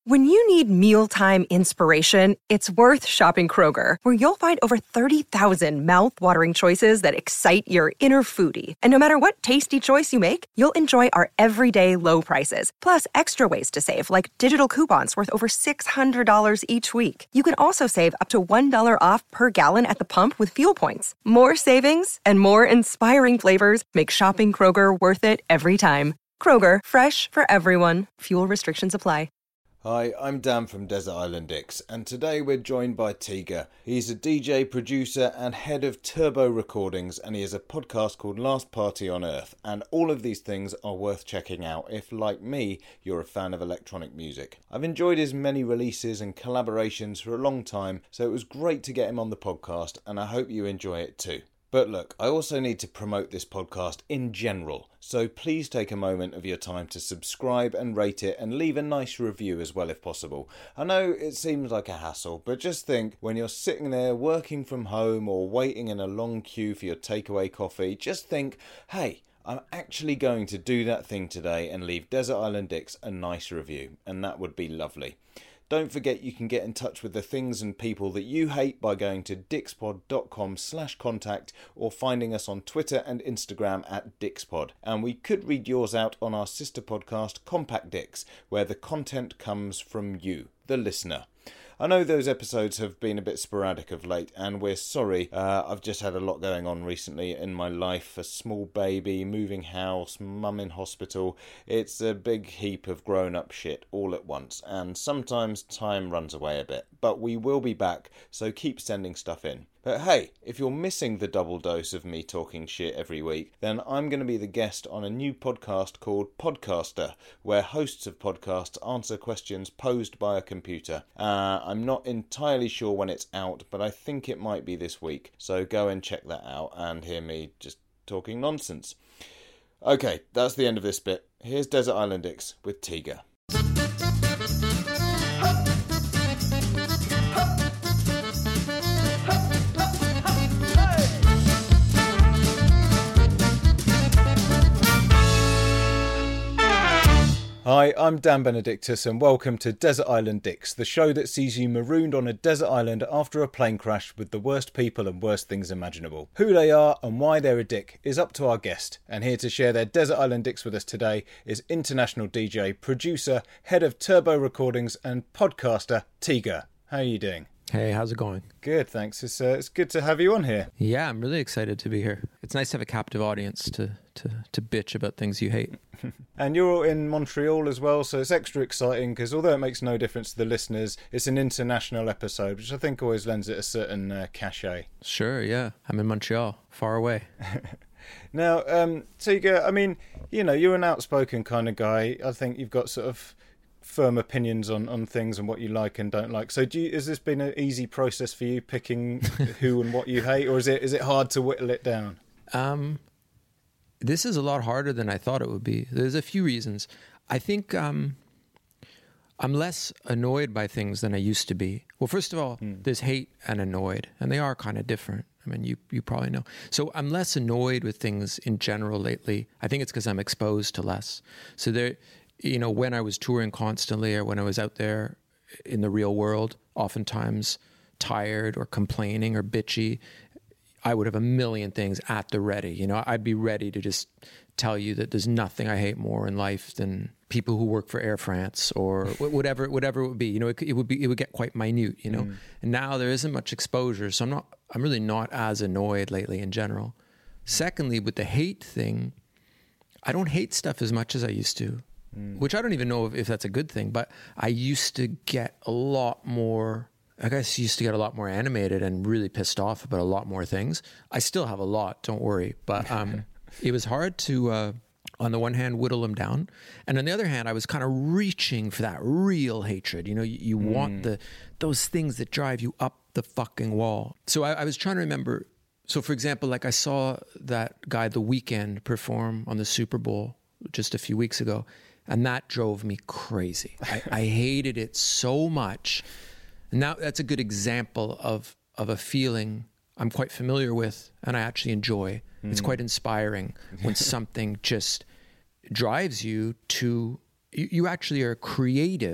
When you need mealtime inspiration, it's worth shopping Kroger, where you'll find over 30,000 mouth-watering choices that excite your inner foodie. And no matter what tasty choice you make, you'll enjoy our everyday low prices, plus extra ways to save, like digital coupons worth over $600 each week. You can also save up to $1 off per gallon at the pump with fuel points. More savings and more inspiring flavors make shopping Kroger worth it every time. Kroger, fresh for everyone. Fuel restrictions apply. Hi, I'm Dan from Desert Island Dicks, and today we're joined by Tiga. He's a DJ, producer, and head of Turbo Recordings, and he has a podcast called Last Party on Earth, and all of these things are worth checking out if, like me, you're a fan of electronic music. I've enjoyed his many releases and collaborations for a long time, so it was great to get him on the podcast, and I hope you enjoy it too. But look, I also need to promote this podcast in general, so please take a moment of your time to subscribe and rate it and leave a nice review as well if possible. I know it seems like a hassle, but just think, when you're sitting there working from home or waiting in a long queue for your takeaway coffee, just think, hey, I'm actually going to do that thing today and leave Desert Island Dicks a nice review, and that would be lovely. Don't forget you can get in touch with the things and people that you hate by going to dixpod.com/contact or finding us on Twitter and Instagram at Dixpod. And we could read yours out on our sister podcast Compact Dicks, where the content comes from you, the listener. I know those episodes have been a bit sporadic of late, and we're sorry. I've just had a lot going on recently in my life. A small baby, moving house, mum in hospital. It's a big heap of grown-up shit all at once, and sometimes time runs away a bit. But we will be back, so keep sending stuff in. But hey, if you're missing the double dose of me talking shit every week, then I'm going to be the guest on a new podcast called Podcaster, where hosts of podcasts answer questions posed by a computer. I'm not entirely sure when it's out, but I think it might be this week. So go and check that out and hear me just talking nonsense. Okay, that's the end of this bit. Here's Desert Island Dicks with Tiga. Hi, I'm Dan Benedictus and welcome to Desert Island Dicks, the show that sees you marooned on a desert island after a plane crash with the worst people and worst things imaginable. Who they are and why they're a dick is up to our guest, and here to share their Desert Island Dicks with us today is international DJ, producer, head of Turbo Recordings and podcaster Tiga. How are you doing? Hey, how's it going? Good, thanks. It's good to have you on here. Yeah, I'm really excited to be here. It's nice to have a captive audience to bitch about things you hate. And you're all in Montreal as well, so it's extra exciting because although it makes no difference to the listeners, it's an international episode, which I think always lends it a certain cachet. Sure, yeah. I'm in Montreal, far away. Now, Tiga, I mean, you know, you're an outspoken kind of guy. I think you've got sort of firm opinions on things and what you like and don't like. So has this been an easy process for you picking who and what you hate, or is it hard to whittle it down? This is a lot harder than I thought it would be. There's a few reasons. I think I'm less annoyed by things than I used to be. Well, first of all, there's hate and annoyed, and they are kind of different. I mean, you probably know. So I'm less annoyed with things in general lately. I think it's because I'm exposed to less. So there, you know, when I was touring constantly or when I was out there in the real world, oftentimes tired or complaining or bitchy, I would have a million things at the ready. You know, I'd be ready to just tell you that there's nothing I hate more in life than people who work for Air France or whatever it would be. You know, it would get quite minute, you know. And now there isn't much exposure, so I'm really not as annoyed lately in general. Secondly, with the hate thing, I don't hate stuff as much as I used to. Which I don't even know if that's a good thing, but I used to get a lot more, I guess used to get a lot more animated and really pissed off about a lot more things. I still have a lot, don't worry, but it was hard to, on the one hand, whittle them down. And on the other hand, I was kind of reaching for that real hatred. You know, you want those things that drive you up the fucking wall. So I was trying to remember. So for example, like I saw that guy The Weeknd perform on the Super Bowl just a few weeks ago. And that drove me crazy. I hated it so much. And now that's a good example of a feeling I'm quite familiar with and I actually enjoy. It's quite inspiring when something just drives you to, you actually are creative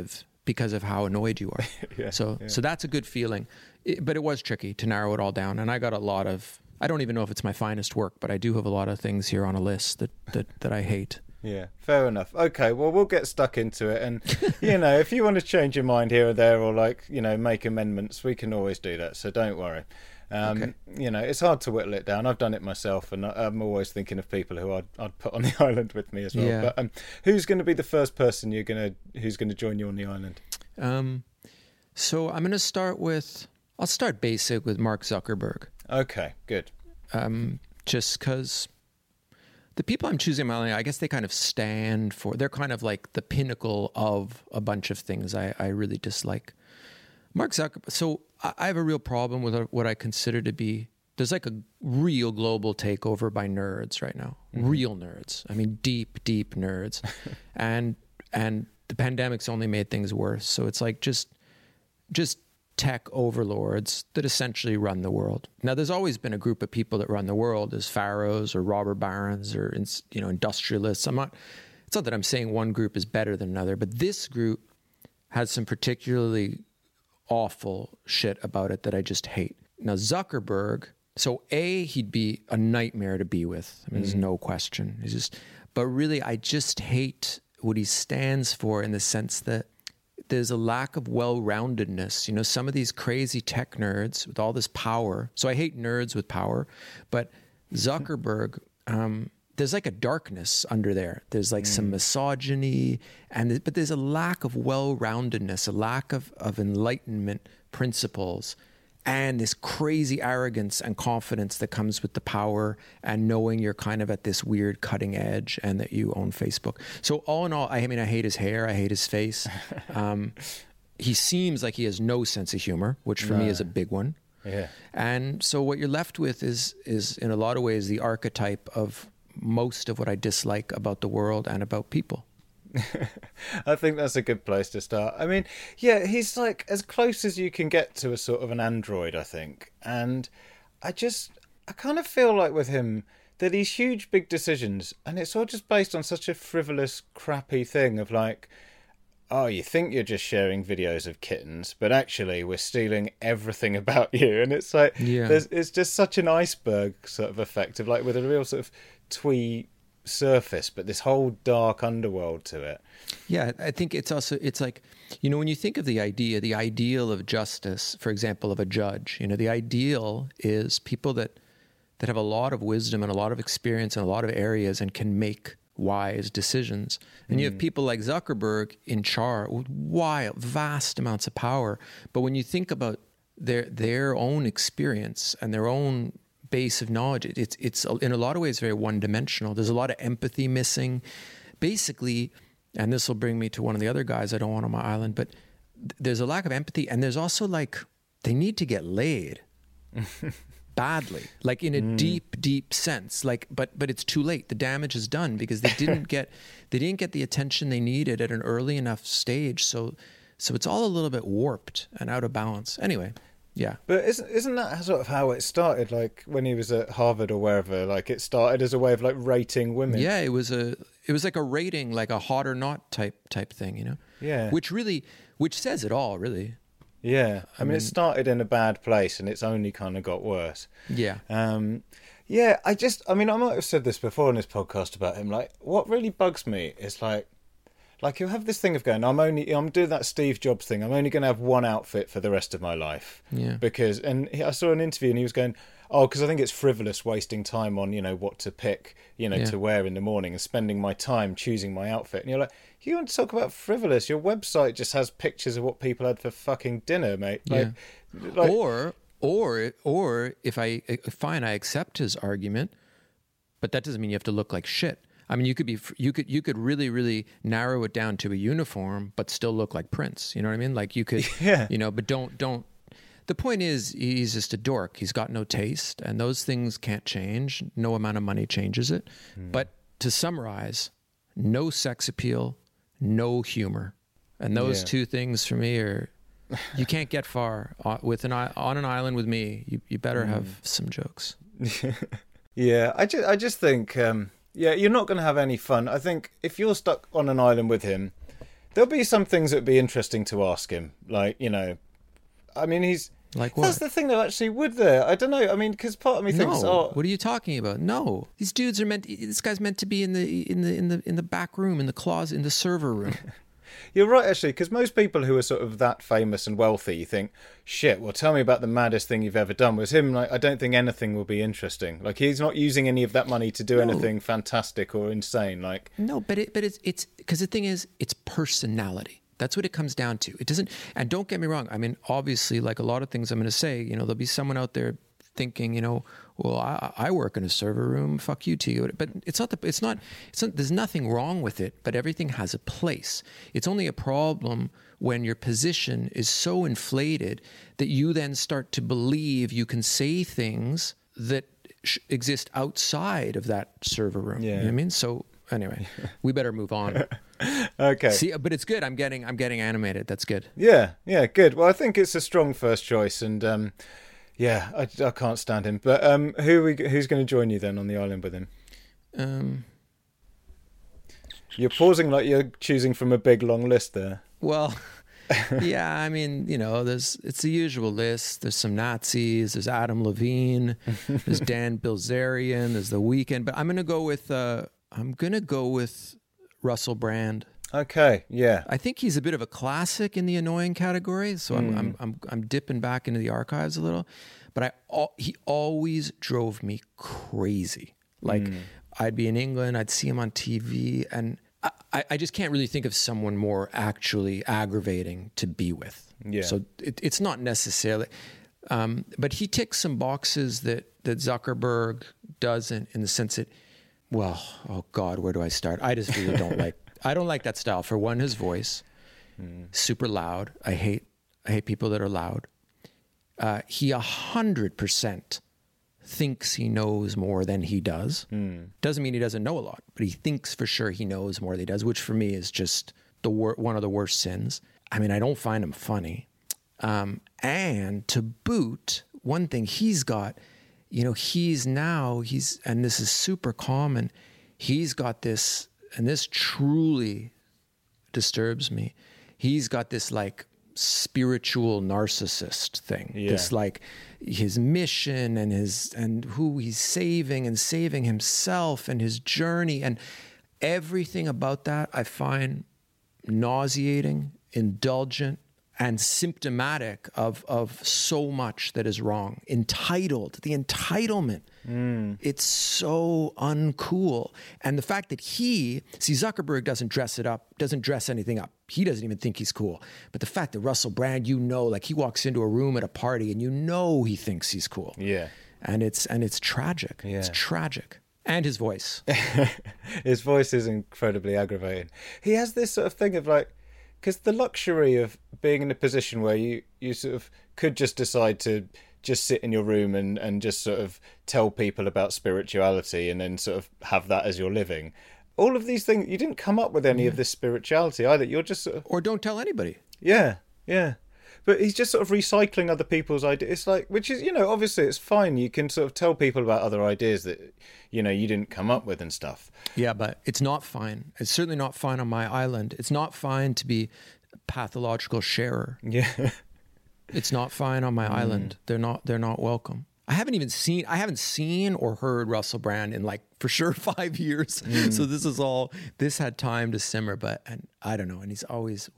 because of how annoyed you are. So that's a good feeling. But it was tricky to narrow it all down. And I got a lot of, I don't even know if it's my finest work, but I do have a lot of things here on a list that I hate. Yeah, fair enough. Okay, well, we'll get stuck into it. And, if you want to change your mind here or there or make amendments, we can always do that. So don't worry. Okay. It's hard to whittle it down. I've done it myself, and I'm always thinking of people who I'd put on the island with me as well. Yeah. But who's going to be the first person who's going to join you on the island? So I'm going to I'll start basic with Mark Zuckerberg. Okay, good. Just because the people I'm choosing, I guess they kind of stand for, they're kind of like the pinnacle of a bunch of things I really dislike. Mark Zuckerberg, so I have a real problem with what I consider to be, there's like a real global takeover by nerds right now. Mm-hmm. Real nerds. I mean, deep nerds. and the pandemic's only made things worse. So it's like just tech overlords that essentially run the world. Now, there's always been a group of people that run the world as pharaohs or robber barons or industrialists. It's not that I'm saying one group is better than another, but this group has some particularly awful shit about it that I just hate. Now, Zuckerberg, so he'd be a nightmare to be with. I mean, there's no question. But really, I just hate what he stands for in the sense that there's a lack of well-roundedness. Some of these crazy tech nerds with all this power. So I hate nerds with power, but Zuckerberg, there's like a darkness under there. There's like some misogyny, but there's a lack of well-roundedness, a lack of enlightenment principles, and this crazy arrogance and confidence that comes with the power and knowing you're kind of at this weird cutting edge and that you own Facebook. So all in all, I hate his hair. I hate his face. He seems like he has no sense of humor, which for me is a big one. Yeah. And so what you're left with is in a lot of ways the archetype of most of what I dislike about the world and about people. I think that's a good place to start. I mean, yeah, he's like as close as you can get to a sort of an android, I think. And I kind of feel like with him, they're these huge, big decisions, and it's all just based on such a frivolous, crappy thing of like, oh, you think you're just sharing videos of kittens, but actually we're stealing everything about you. And it's like, it's just such an iceberg sort of effect of like with a real sort of twee surface, but this whole dark underworld to it. Yeah, I think it's like, when you think of the ideal of justice, for example, of a judge, the ideal is people that have a lot of wisdom and a lot of experience in a lot of areas and can make wise decisions. And you have people like Zuckerberg in charge with vast amounts of power. But when you think about their own experience and their own base of knowledge, it's in a lot of ways very one-dimensional. There's a lot of empathy missing. Basically, and this will bring me to one of the other guys I don't want on my island, but there's a lack of empathy, and there's also like they need to get laid badly, like in a deep sense. Like, but it's too late. The damage is done because they didn't get the attention they needed at an early enough stage. So it's all a little bit warped and out of balance. Anyway. Yeah. But isn't that sort of how it started? Like when he was at Harvard or wherever, like it started as a way of like rating women. Yeah, it was like a rating, like a hot or not type thing, Yeah. Which says it all, really. Yeah. I mean, it started in a bad place and it's only kind of got worse. Yeah. Yeah, I might have said this before in this podcast about him. Like, what really bugs me is like he'll have this thing of going, I'm doing that Steve Jobs thing. I'm only going to have one outfit for the rest of my life. Yeah. I saw an interview and he was going, because I think it's frivolous wasting time on, what to pick, to wear in the morning and spending my time choosing my outfit. And you're like, you want to talk about frivolous? Your website just has pictures of what people had for fucking dinner, mate. Like, Or if I accept his argument, but that doesn't mean you have to look like shit. I mean, you could really, really narrow it down to a uniform, but still look like Prince. You know what I mean? Like you could, but don't. The point is, he's just a dork. He's got no taste, and those things can't change. No amount of money changes it. But to summarize, no sex appeal, no humor, and those two things for me are. You can't get far on an island with me. You better have some jokes. Yeah, I just think. Yeah, you're not going to have any fun. I think if you're stuck on an island with him, There'll be some things that would be interesting to ask him. Like, you know, I mean, he's... Like what? That's the thing, though, actually, would there? I don't know. I mean, because part of me thinks, No. What are you talking about? No. These dudes are meant... This guy's meant to be in the back room, in the closet, in the server room. You're right, actually, because most people who are sort of that famous and wealthy, you think, shit, well, tell me about the maddest thing you've ever done. Whereas him, like, I don't think anything will be interesting. Like, he's not using any of that money to do anything fantastic or insane. Like, no, but it's because the thing is, it's personality. That's what it comes down to. It doesn't, and don't get me wrong. I mean, obviously, like a lot of things I'm going to say, you know, there'll be someone out there thinking, you know, well, I work in a server room, fuck you to you. But it's not, there's nothing wrong with it, but everything has a place. It's only a problem when your position is so inflated that you then start to believe you can say things that exist outside of that server room. Yeah. You know what I mean? So anyway, we better move on. okay. See, but it's good. I'm getting animated. That's good. Yeah, good. Well, I think it's a strong first choice, and yeah, I can't stand him. But who's going to join you then on the island with him? You're pausing like you're choosing from a big long list there. Well, yeah, I mean, you know, it's the usual list. There's some Nazis. There's Adam Levine. There's Dan Bilzerian. There's The Weeknd. But I'm going to go with Russell Brand. Okay, yeah. I think he's a bit of a classic in the annoying category, so I'm dipping back into the archives a little. But he always drove me crazy. Like I'd be in England, I'd see him on TV, and I just can't really think of someone more actually aggravating to be with. Yeah. So it's not necessarily, but he ticks some boxes that Zuckerberg doesn't, in the sense that, well, oh God, where do I start? I just really don't like. I don't like that style. For one, his voice, super loud. I hate people that are loud. He 100% thinks he knows more than he does. Doesn't mean he doesn't know a lot, but he thinks for sure he knows more than he does, which for me is just one of the worst sins. I mean, I don't find him funny. And to boot, one thing he's got, you know, and this is super common, he's got this, and this truly disturbs me. He's got this like spiritual narcissist thing. Yeah. This like his mission and who he's saving and saving himself and his journey, and everything about that I find nauseating, indulgent, and symptomatic of so much that is wrong. Entitled, the entitlement. It's so uncool. And the fact that Zuckerberg doesn't dress it up, doesn't dress anything up. He doesn't even think he's cool. But the fact that Russell Brand, you know, like he walks into a room at a party and you know he thinks he's cool. Yeah. And it's tragic. Yeah. It's tragic. And his voice. His voice is incredibly aggravating. He has this sort of thing of like, because the luxury of being in a position where you sort of could just decide to just sit in your room and just sort of tell people about spirituality and then sort of have that as your living. All of these things, you didn't come up with any of this spirituality either. You're just sort of... Or don't tell anybody. Yeah. But he's just sort of recycling other people's ideas. It's like, which is, you know, obviously it's fine. You can sort of tell people about other ideas that, you know, you didn't come up with and stuff. Yeah, but it's not fine. It's certainly not fine on my island. It's not fine to be a pathological sharer. Yeah. It's not fine on my island. They're not welcome. I haven't seen or heard Russell Brand in like for sure 5 years. So this had time to simmer, and I don't know. And he's always,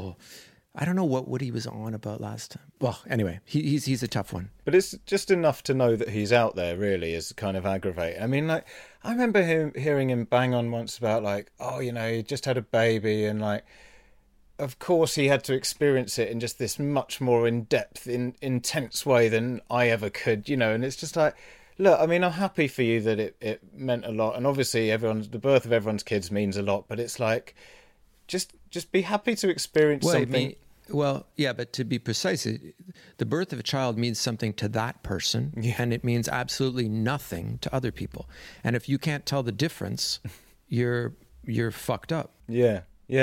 I don't know what he was on about last time. Well, anyway, he's a tough one. But it's just enough to know that he's out there, really, is kind of aggravating. I mean, like, I remember hearing him bang on once about, like, oh, you know, he just had a baby, and, like, of course he had to experience it in just this much more in-depth, intense way than I ever could, you know, and it's just like, look, I mean, I'm happy for you that it meant a lot, and obviously the birth of everyone's kids means a lot, but it's like, just be happy to experience something... Well, yeah, but to be precise, the birth of a child means something to that person, and it means absolutely nothing to other people. And if you can't tell the difference, you're fucked up. Yeah.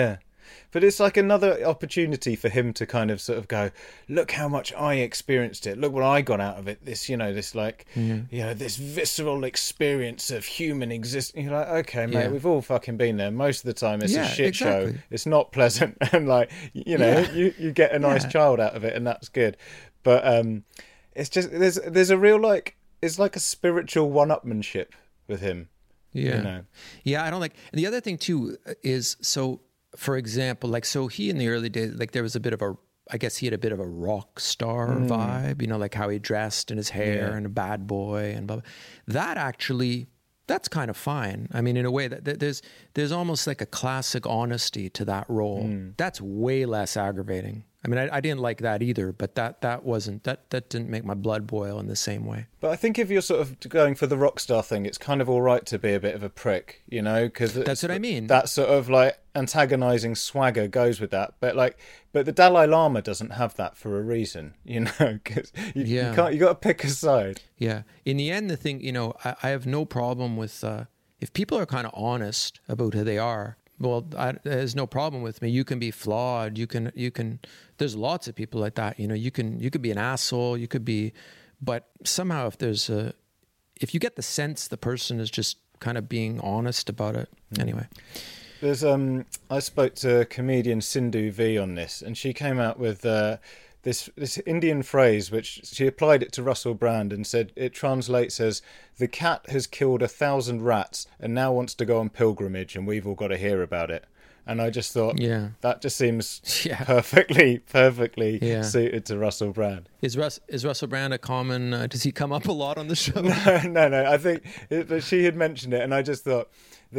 But it's like another opportunity for him to kind of sort of go, look how much I experienced it. Look what I got out of it. This, this like, this visceral experience of human existence. You're like, okay, mate, we've all fucking been there. Most of the time it's a shit show. It's not pleasant. And like, you get a nice child out of it, and that's good. But it's just, there's a real like, it's like a spiritual one-upmanship with him. Yeah. Yeah, I don't like... And the other thing, too, is... So, for example, like, so he in the early days, like, there was a bit of a... I guess he had a bit of a rock star vibe, like how he dressed and his hair and a bad boy and blah, blah. That actually... That's kind of fine. I mean, in a way, that there's almost like a classic honesty to that role. That's way less aggravating. I mean, I didn't like that either, but that didn't make my blood boil in the same way. But I think if you're sort of going for the rock star thing, it's kind of all right to be a bit of a prick, because that's what I mean. That sort of like antagonizing swagger goes with that. But the Dalai Lama doesn't have that for a reason, because you got to pick a side. Yeah. In the end, the thing, I have no problem with if people are kind of honest about who they are. Well, there's no problem with me. You can be flawed. You can. There's lots of people like that. You could be an asshole. You could be, but somehow if you get the sense the person is just kind of being honest about it. Anyway, there's I spoke to comedian Sindhu V on this, and she came out with this Indian phrase, which she applied it to Russell Brand and said it translates as, the cat has killed 1,000 rats and now wants to go on pilgrimage and we've all got to hear about it. And I just thought, that just seems perfectly suited to Russell Brand. Is Russell Brand a common, does he come up a lot on the show? No, I think she had mentioned it, and I just thought,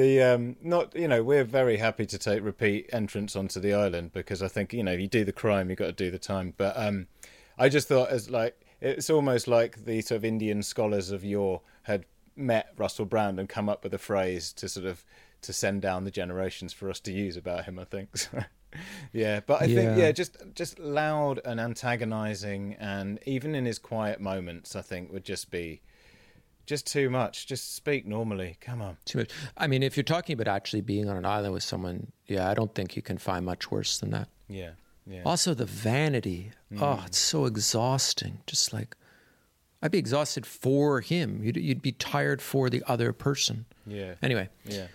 we're very happy to take repeat entrants onto the island, because I think, if you do the crime, you've got to do the time. But I just thought, it's almost like the sort of Indian scholars of yore had met Russell Brand and come up with a phrase to sort of to send down the generations for us to use about him, I think. But I think just loud and antagonizing, and even in his quiet moments, I think would just be just too much. Just speak normally. Come on. Too much. I mean, if you're talking about actually being on an island with someone, I don't think you can find much worse than that. Yeah. Also the vanity. Oh, it's so exhausting. Just like, I'd be exhausted for him. You'd be tired for the other person. Yeah. Anyway.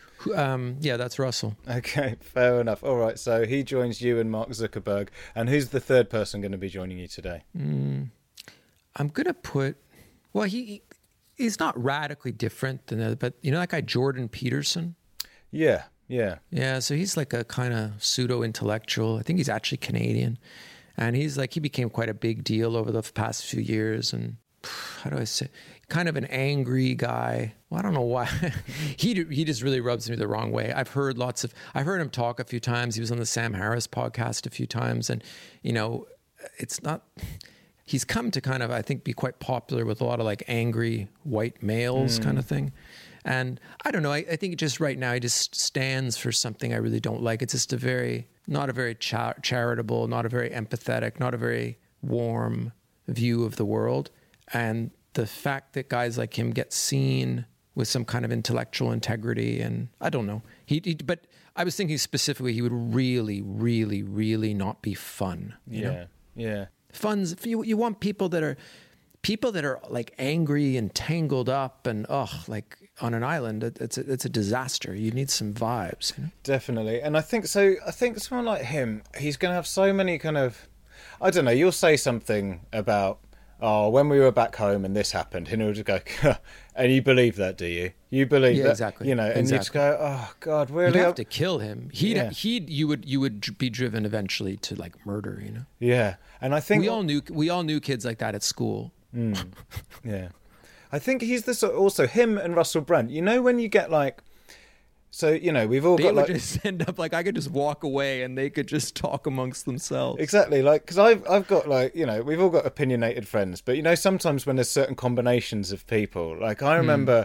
Yeah. That's Russell. Okay, fair enough. All right, so he joins you and Mark Zuckerberg. And who's the third person going to be joining you today? I'm going to put... Well, he's not radically different than but that guy Jordan Peterson? Yeah. Yeah, so he's like a kind of pseudo-intellectual. I think he's actually Canadian. And he became quite a big deal over the past few years. And how do I say, kind of an angry guy. Well, I don't know why. he just really rubs me the wrong way. I've heard him talk a few times. He was on the Sam Harris podcast a few times. And, it's not... He's come to kind of, I think, be quite popular with a lot of like angry white males kind of thing. And I don't know, I think just right now he just stands for something I really don't like. It's just not a very charitable, not a very empathetic, not a very warm view of the world. And the fact that guys like him get seen with some kind of intellectual integrity, and I don't know. But I was thinking specifically he would really, really, really not be fun. You know? Yeah. Fun's, you want people that are like angry and tangled up and like on an island, it's a disaster. You need some vibes. Definitely. And I think someone like him, he's going to have so many kind of, I don't know, you'll say something about, when we were back home and this happened, and he'll just go, and you believe that, do you? You believe that? Exactly. And you just go, oh God, really? You'd have to kill him. You would be driven eventually to like murder, Yeah. And I think we all knew kids like that at school. Yeah. I think he's the sort, also him and Russell Brand. when you get like, so, we've all got like... They would just end up like, I could just walk away and they could just talk amongst themselves. Exactly. Like, because I've got like, we've all got opinionated friends, but sometimes when there's certain combinations of people, like I remember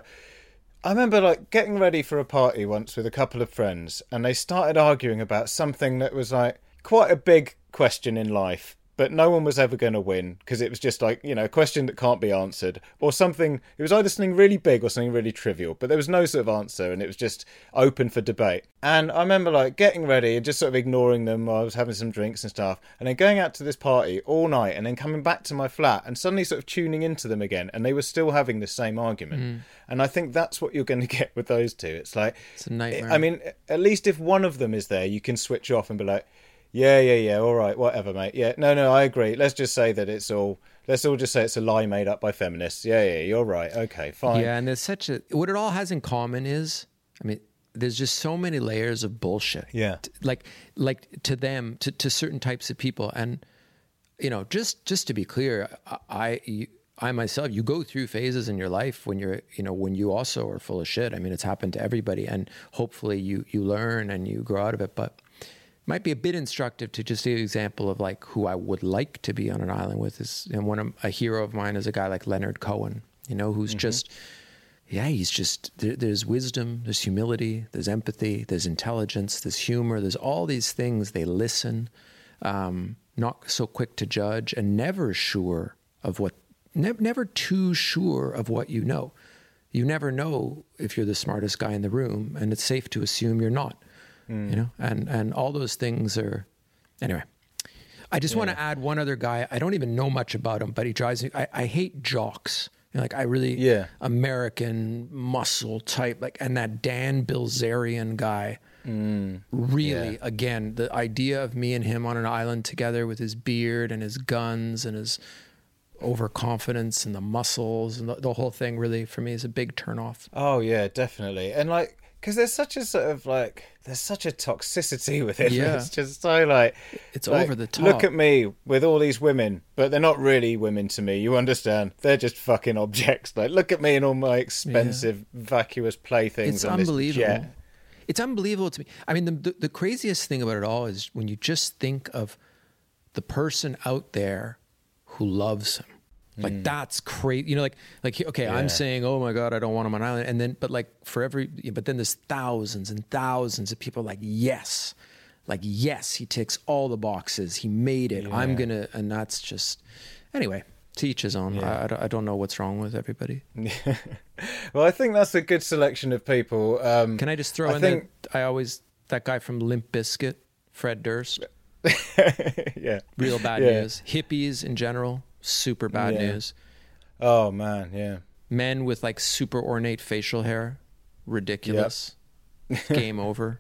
like getting ready for a party once with a couple of friends, and they started arguing about something that was like quite a big question in life. but no one was ever going to win because it was just like, you know, a question that can't be answered or something. It was either something really big or something really trivial, but there was no sort of answer and it was just open for debate. And I remember like getting ready and just sort of ignoring them while I was having some drinks and stuff, and then going out to this party all night and then coming back to my flat and suddenly sort of tuning into them again, and they were still having the same argument. And I think that's what you're going to get with those two. It's like, it's a nightmare. I mean, at least if one of them is there, you can switch off and be like, yeah, all right, whatever, mate. Yeah, no, I agree. Let's just say that let's all just say it's a lie made up by feminists. Yeah, you're right. Okay, fine. Yeah, and there's what it all has in common is, I mean, there's just so many layers of bullshit. Yeah. Like to them, to certain types of people. And, you know, just to be clear, I myself, you go through phases in your life when when you also are full of shit. I mean, it's happened to everybody, and hopefully you learn and you grow out of it. But might be a bit instructive to just give an example of like who I would like to be on an island with is, and a hero of mine is a guy like Leonard Cohen, you know, who's he's just, there's wisdom, there's humility, there's empathy, there's intelligence, there's humor, there's all these things. They listen, not so quick to judge, and never too sure of what you know. You never know if you're the smartest guy in the room, and it's safe to assume you're not. You know, and all those things are, anyway. I just want to add one other guy. I don't even know much about him, but he drives me. I hate jocks. You know, like I really American muscle type, like, and that Dan Bilzerian guy. Really, again, the idea of me and him on an island together with his beard and his guns and his overconfidence and the muscles and the whole thing, really for me is a big turnoff. Oh yeah, definitely. And like, because there's such a sort of like, there's such a toxicity with it. Yeah. It's just so like, it's over the top. Look at me with all these women, but they're not really women to me. You understand? They're just fucking objects. Like, look at me and all my expensive, vacuous playthings. It's on unbelievable. This jet. It's unbelievable to me. I mean, the craziest thing about it all is when you just think of the person out there who loves him. Like, that's crazy. You know, like okay, I'm saying, oh my God, I don't want him on an island. And then, but then there's thousands and thousands of people like, yes, he ticks all the boxes. He made it. Yeah. And that's just, anyway, to each his own. Yeah. I don't know what's wrong with everybody. Well, I think that's a good selection of people. Can I just throw that guy from Limp Bizkit, Fred Durst. Yeah. Real bad news. Hippies in general. Super bad news. Oh man, yeah. Men with like super ornate facial hair, ridiculous. Game over.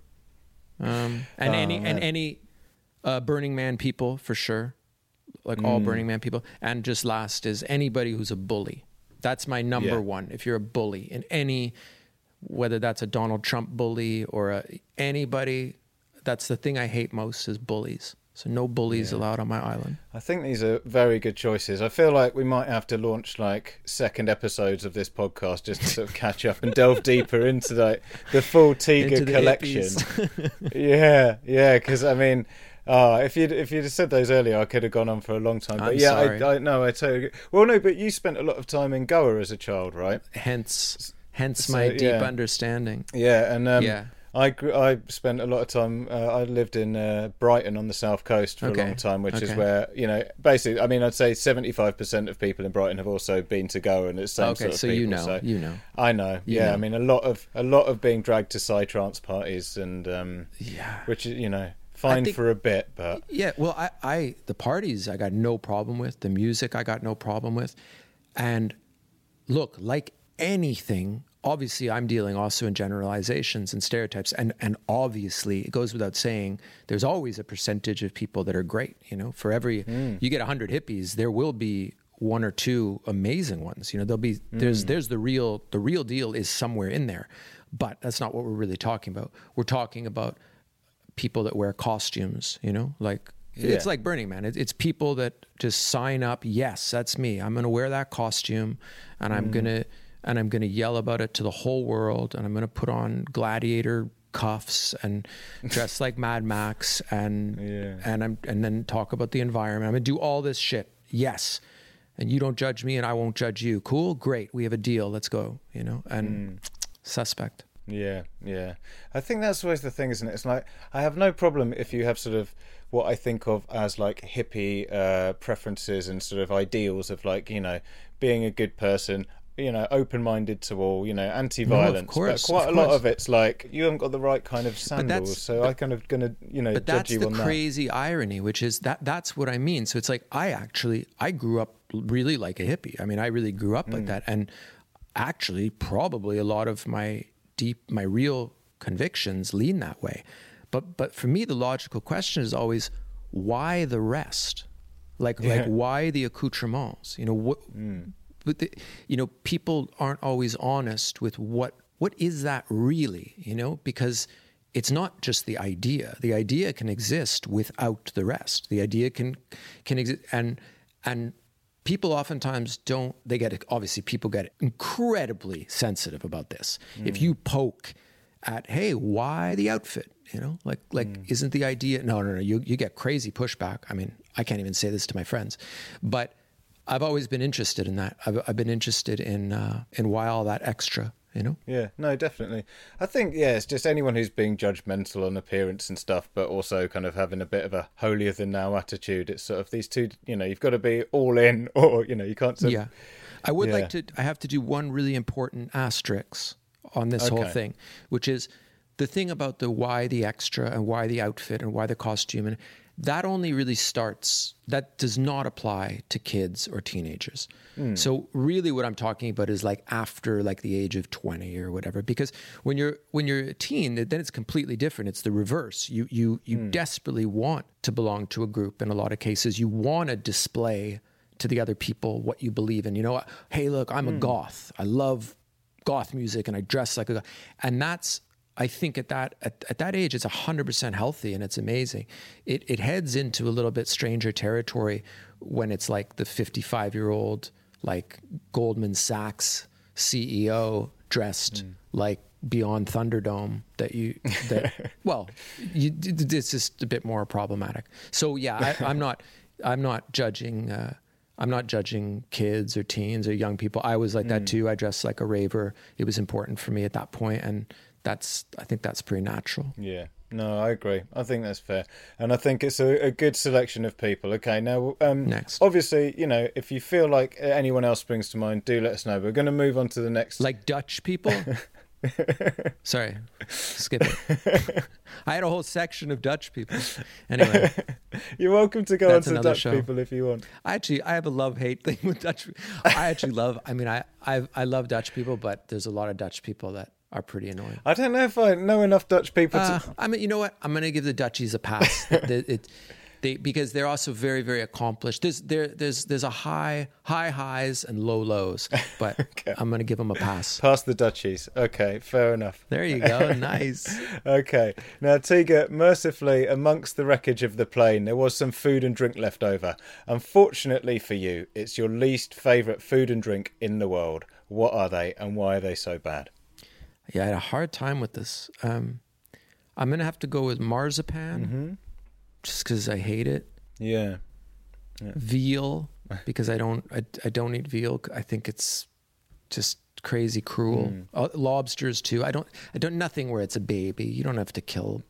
Any Burning Man people for sure, like all Burning Man people. And just last is anybody who's a bully. That's my number one. If you're a bully in any, whether that's a Donald Trump bully or anybody, that's the thing I hate most is bullies. So no bullies allowed on my island. I think these are very good choices. I feel like we might have to launch like second episodes of this podcast just to sort of catch up and delve deeper into like the full Tiga collection. Yeah. Because I mean, if you'd have said those earlier, I could have gone on for a long time. But sorry. I totally agree. Well, no, but you spent a lot of time in Goa as a child, right? Hence my deep understanding. Yeah, and I spent a lot of time. I lived in Brighton on the south coast for a long time, which is where, you know, basically, I mean, I'd say 75% of people in Brighton have also been to Goa, and it's the same sort of people. You know. I know. I mean, a lot of being dragged to psytrance parties, and which is, you know, fine for a bit, but well, I the parties I got no problem with, the music I got no problem with, and look, like anything. Obviously, I'm dealing also in generalizations and stereotypes, and obviously, it goes without saying, there's always a percentage of people that are great. You know, for every you get 100 hippies, there will be one or two amazing ones. You know, there'll be there's the real deal is somewhere in there, but that's not what we're really talking about. We're talking about people that wear costumes. You know, like it's like Burning Man. It's people that just sign up. Yes, that's me. I'm going to wear that costume, and I'm going to yell about it to the whole world, and I'm going to put on gladiator cuffs and dress like Mad Max and then talk about the environment. I'm going to do all this shit. Yes. And you don't judge me and I won't judge you. Cool? Great. We have a deal. Let's go, you know? And suspect. Yeah, yeah. I think that's always the thing, isn't it? It's like, I have no problem if you have sort of what I think of as like hippie preferences and sort of ideals of like, you know, being a good person, you know, open-minded to all, you know, anti-violence. No, of course, but quite of a lot course. of it's like, you haven't got the right kind of sandals, so I kind of gonna, you know, But judge that's you the on that. crazy irony, which is that's what I mean. So it's like I grew up really like a hippie. I mean, I really grew up like that, and actually probably a lot of my real convictions lean that way. But for me, the logical question is always, why the rest? Like why the accoutrements? You know what? But you know, people aren't always honest with what is that really? You know, because it's not just the idea. The idea can exist without the rest. The idea can exist, and people oftentimes don't. Obviously people get incredibly sensitive about this. If you poke at, hey, why the outfit? You know, like isn't the idea? No. You get crazy pushback. I mean, I can't even say this to my friends, but I've always been interested in that. I've been interested in why all that extra. You know? Yeah, no, definitely. I think, yeah, it's just anyone who's being judgmental on appearance and stuff, but also kind of having a bit of a holier than thou attitude. It's sort of these two, you know, you've got to be all in, or, you know, you can't. Yeah, I have to do one really important asterisk on this whole thing, which is the thing about the why the extra and why the outfit and why the costume, and that only really that does not apply to kids or teenagers. So really what I'm talking about is like after like the age of 20 or whatever, because when you're a teen, then it's completely different. It's the reverse. You desperately want to belong to a group. In a lot of cases, you want to display to the other people what you believe in. You know, hey, look, I'm a goth. I love goth music and I dress like a goth. And that's, I think at that age, it's 100% healthy and it's amazing. It heads into a little bit stranger territory when it's like the 55-year-old, like Goldman Sachs CEO dressed like Beyond Thunderdome it's just a bit more problematic. So yeah, I'm not judging kids or teens or young people. I was like that too. I dressed like a raver. It was important for me at that point, and I think that's pretty natural. Yeah. No, I agree. I think that's fair. And I think it's a good selection of people. Okay, now, next. Obviously, you know, if you feel like anyone else springs to mind, do let us know. We're going to move on to the next. Like Dutch people? Sorry, skip it. I had a whole section of Dutch people. Anyway. You're welcome to go on to Dutch show. people if you want. I have a love-hate thing with Dutch people. I love Dutch people, but there's a lot of Dutch people that are pretty annoying. I don't know if I know enough Dutch people to... I mean, you know what? I'm going to give the Dutchies a pass. Because they're also very, very accomplished. There's a high highs and low lows, but okay. I'm going to give them a pass. Pass the Dutchies. Okay, fair enough. There you go. Nice. Okay. Now, Tiga, mercifully, amongst the wreckage of the plane, there was some food and drink left over. Unfortunately for you, it's your least favourite food and drink in the world. What are they, and why are they so bad? Yeah, I had a hard time with this. I'm going to have to go with marzipan, just because I hate it. Yeah. Veal, because I don't eat veal. I think it's just crazy cruel. Lobsters too. I don't nothing where it's a baby. You don't have to kill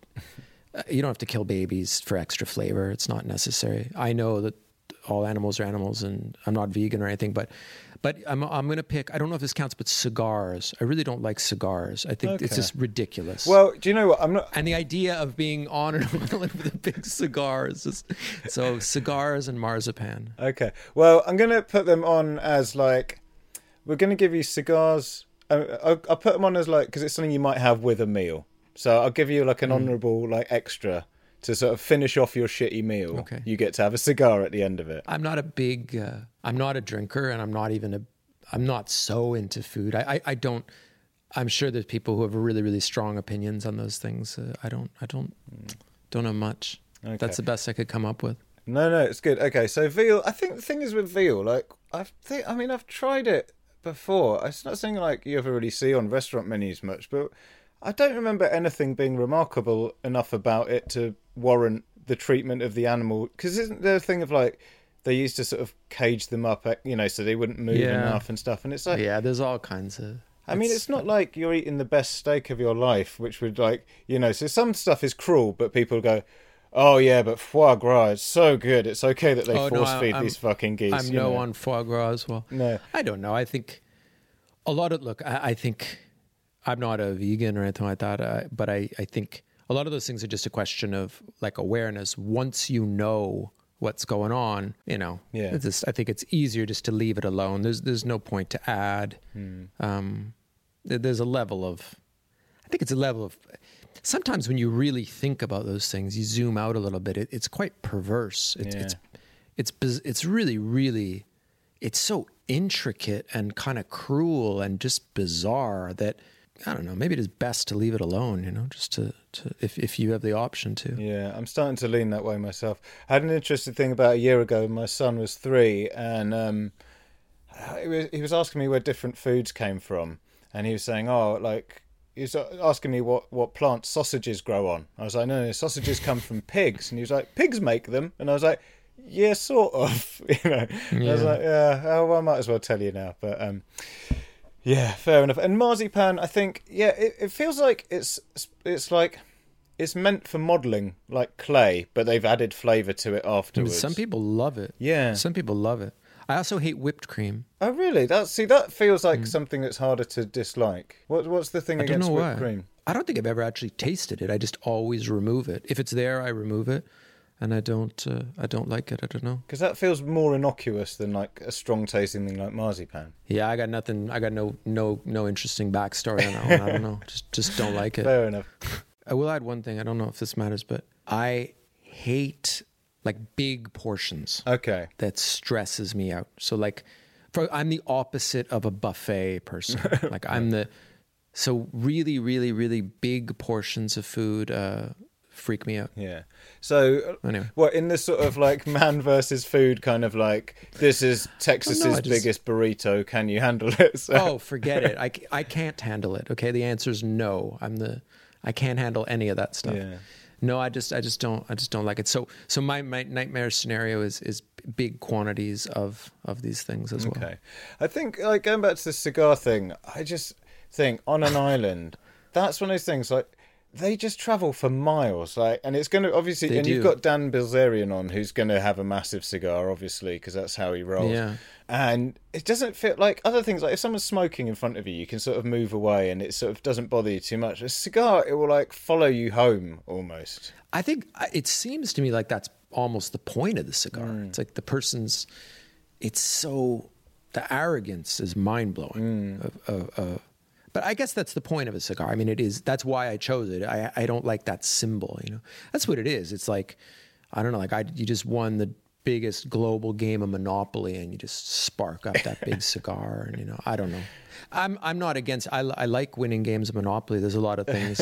babies for extra flavor. It's not necessary. I know that all animals are animals, and I'm not vegan or anything, but I'm going to pick, I don't know if this counts, but cigars. I really don't like cigars. I think it's just ridiculous. Well, do you know what? I'm not... And the idea of being on an island with a big cigar is just... So cigars and marzipan. Okay. Well, I'm going to put them on as like... We're going to give you cigars. I'll put them on as like... Because it's something you might have with a meal. So I'll give you like an honourable like extra to sort of finish off your shitty meal. Okay. You get to have a cigar at the end of it. I'm not a big... I'm not a drinker, and I'm not so into food. I don't... I'm sure there's people who have really, really strong opinions on those things. I don't know much. Okay. That's the best I could come up with. No, it's good. Okay, so veal. I think the thing is with veal, like I've tried it before. It's not something like you ever really see on restaurant menus much, but I don't remember anything being remarkable enough about it to warrant the treatment of the animal. Because isn't there a thing of like they used to sort of cage them up, you know, so they wouldn't move enough and stuff, and it's like there's all kinds of... I mean, it's not like you're eating the best steak of your life, which would like, you know, so some stuff is cruel, but people go, oh yeah, but foie gras is so good. It's okay that they force feed these fucking geese. I'm on foie gras as well. No. I don't know. I think a lot of, look, I think I'm not a vegan or anything like that, but I think a lot of those things are just a question of like awareness. Once you know what's going on, you know, it's just, I think it's easier just to leave it alone. There's no point to add. There's a level of, I think it's a level of, sometimes when you really think about those things, you zoom out a little bit. It's quite perverse. It's really, really, it's so intricate and kind of cruel and just bizarre that, I don't know, maybe it is best to leave it alone, you know, just to if you have the option to. Yeah, I'm starting to lean that way myself. I had an interesting thing about a year ago. My son was 3, and he was asking me where different foods came from, and he was saying, he was asking me what plants sausages grow on. I was like, no, sausages come from pigs, and he was like, pigs make them, and I was like, yeah, sort of, you know. Yeah. I was like, yeah, well, I might as well tell you now, but yeah, fair enough. And marzipan, I think, it feels like it's like it's meant for modelling, like clay, but they've added flavour to it afterwards. Some people love it. Yeah. Some people love it. I also hate whipped cream. Oh, really? That feels like something that's harder to dislike. What's the thing against whipped cream? I don't think I've ever actually tasted it. I just always remove it. If it's there, I remove it. And I don't like it. I don't know. Because that feels more innocuous than like a strong tasting thing like marzipan. Yeah, I got nothing. I got no interesting backstory on that one. I don't know. Just don't like it. Fair enough. I will add one thing. I don't know if this matters, but I hate like big portions. Okay. That stresses me out. So like, I'm the opposite of a buffet person. Like so really, really, really big portions of food freak me out. Yeah. So, anyway. What, in this sort of like man versus food kind of like, this is Texas's biggest burrito, can you handle it? So. Oh, forget it. I can't handle it. Okay, the answer is no. I can't handle any of that stuff. Yeah. No, I just don't like it. So my nightmare scenario is big quantities of these things as well. Okay. I think like going back to the cigar thing, I just think on an island, that's one of those things like, they just travel for miles, like, and it's going to obviously. You've got Dan Bilzerian on, who's going to have a massive cigar, obviously, because that's how he rolls. Yeah. And it doesn't feel like other things. Like if someone's smoking in front of you, you can sort of move away, and it sort of doesn't bother you too much. A cigar, it will like follow you home almost. I think it seems to me like that's almost the point of the cigar. It's like the person's. It's so the arrogance is mind blowing. But I guess that's the point of a cigar. I mean, it is. That's why I chose it. I don't like that symbol, you know. That's what it is. It's like, I don't know, like you just won the biggest global game of Monopoly and you just spark up that big cigar and, you know, I don't know. I'm not against, I like winning games of Monopoly. There's a lot of things.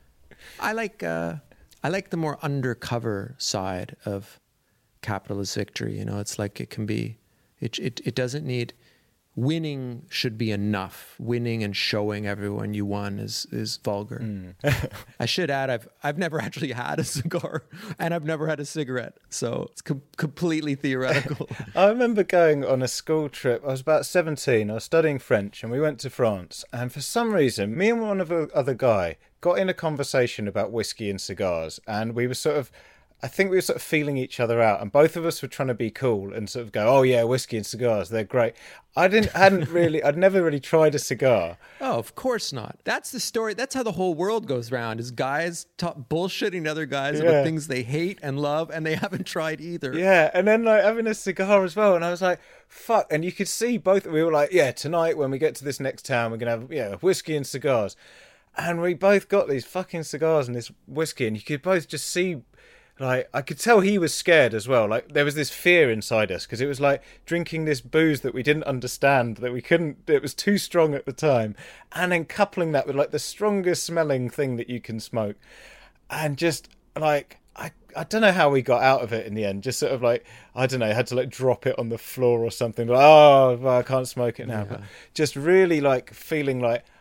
I like the more undercover side of capitalist victory. You know, it's like it can be, it doesn't need... Winning should be enough. Winning and showing everyone you won is vulgar. I should add, I've never actually had a cigar and I've never had a cigarette, so it's completely theoretical. I remember going on a school trip. I was about 17. I was studying French and we went to France. And for some reason, me and one other guy got in a conversation about whiskey and cigars, and we were sort of... I think we were sort of feeling each other out, and both of us were trying to be cool and sort of go, "Oh yeah, whiskey and cigars, they're great." I'd never really tried a cigar. Oh, of course not. That's the story. That's how the whole world goes round. Is guys bullshitting other guys about things they hate and love, and they haven't tried either. Yeah, and then like having a cigar as well, and I was like, "Fuck!" And you could see both. We were like, "Yeah, tonight when we get to this next town, we're gonna have whiskey and cigars," and we both got these fucking cigars and this whiskey, and you could both just see. Like, I could tell he was scared as well. Like, there was this fear inside us because it was like drinking this booze that we didn't understand, that we couldn't, it was too strong at the time. And then coupling that with like the strongest smelling thing that you can smoke. And just like, I don't know how we got out of it in the end. Just sort of like, I don't know, had to like drop it on the floor or something. Like, oh, well, I can't smoke it now. Yeah. But just really like feeling like,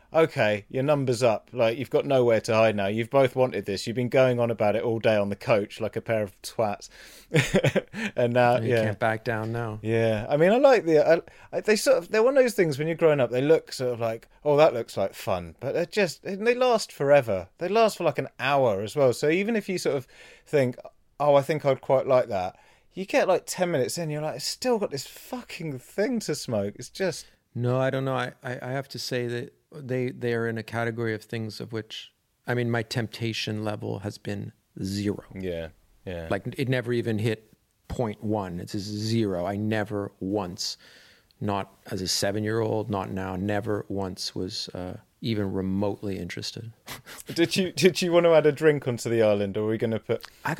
okay, your number's up. Like, you've got nowhere to hide now. You've both wanted this. You've been going on about it all day on the coach like a pair of twats. And now, You can't back down now. Yeah, I mean, I like they're one of those things when you're growing up, they look sort of like, oh, that looks like fun, but they last forever. They last for like an hour as well. So even if you sort of think, oh, I think I'd quite like that, you get like 10 minutes in, you're like, it's still got this fucking thing to smoke. It's just... No, I don't know. I have to say that they are in a category of things of which, I mean, my temptation level has been 0. Yeah. Like, it never even hit 0.1. It's just 0. I never once, not as a 7-year-old, not now, never once was even remotely interested. Did you want to add a drink onto the island, or are we going to put... I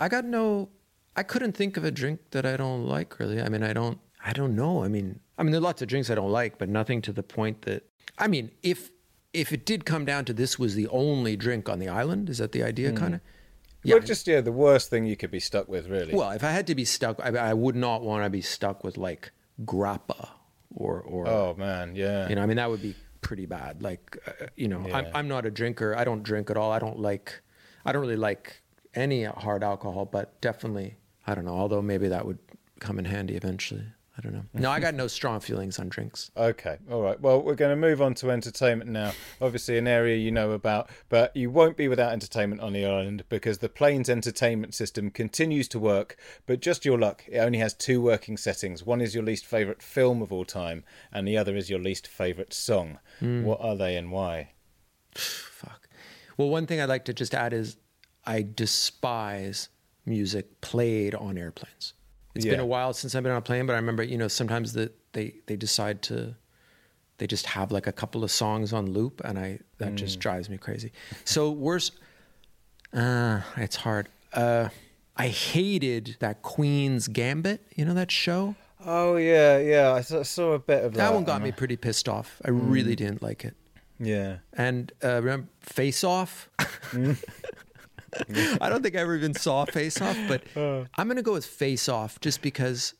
couldn't think of a drink that I don't like, really. I mean, I don't know. I mean, there are lots of drinks I don't like, but nothing to the point that, I mean, if it did come down to this was the only drink on the island, is that the idea, kind of? Yeah. Well, just, the worst thing you could be stuck with, really. Well, if I had to be stuck, I would not want to be stuck with, like, grappa or... Oh, man, yeah. I mean, that would be pretty bad. Like, I'm not a drinker. I don't drink at all. I don't really like any hard alcohol, but definitely, I don't know, although maybe that would come in handy eventually. I don't know. No, I got no strong feelings on drinks. Okay. All right. Well, we're going to move on to entertainment now. Obviously an area you know about, but you won't be without entertainment on the island because the plane's entertainment system continues to work, but just your luck, it only has 2 working settings. One is your least favourite film of all time, and the other is your least favourite song. What are they and why? Fuck. Well, one thing I'd like to just add is I despise music played on airplanes. It's been a while since I've been on a plane, but I remember, sometimes that they decide to, they just have like a couple of songs on loop, and that just drives me crazy. So it's hard. I hated that Queen's Gambit, that show? Oh, yeah. I saw a bit of that. That one got me pretty pissed off. I really didn't like it. Yeah. And remember Face Off? I don't think I ever even saw Face Off, but I'm going to go with Face Off just because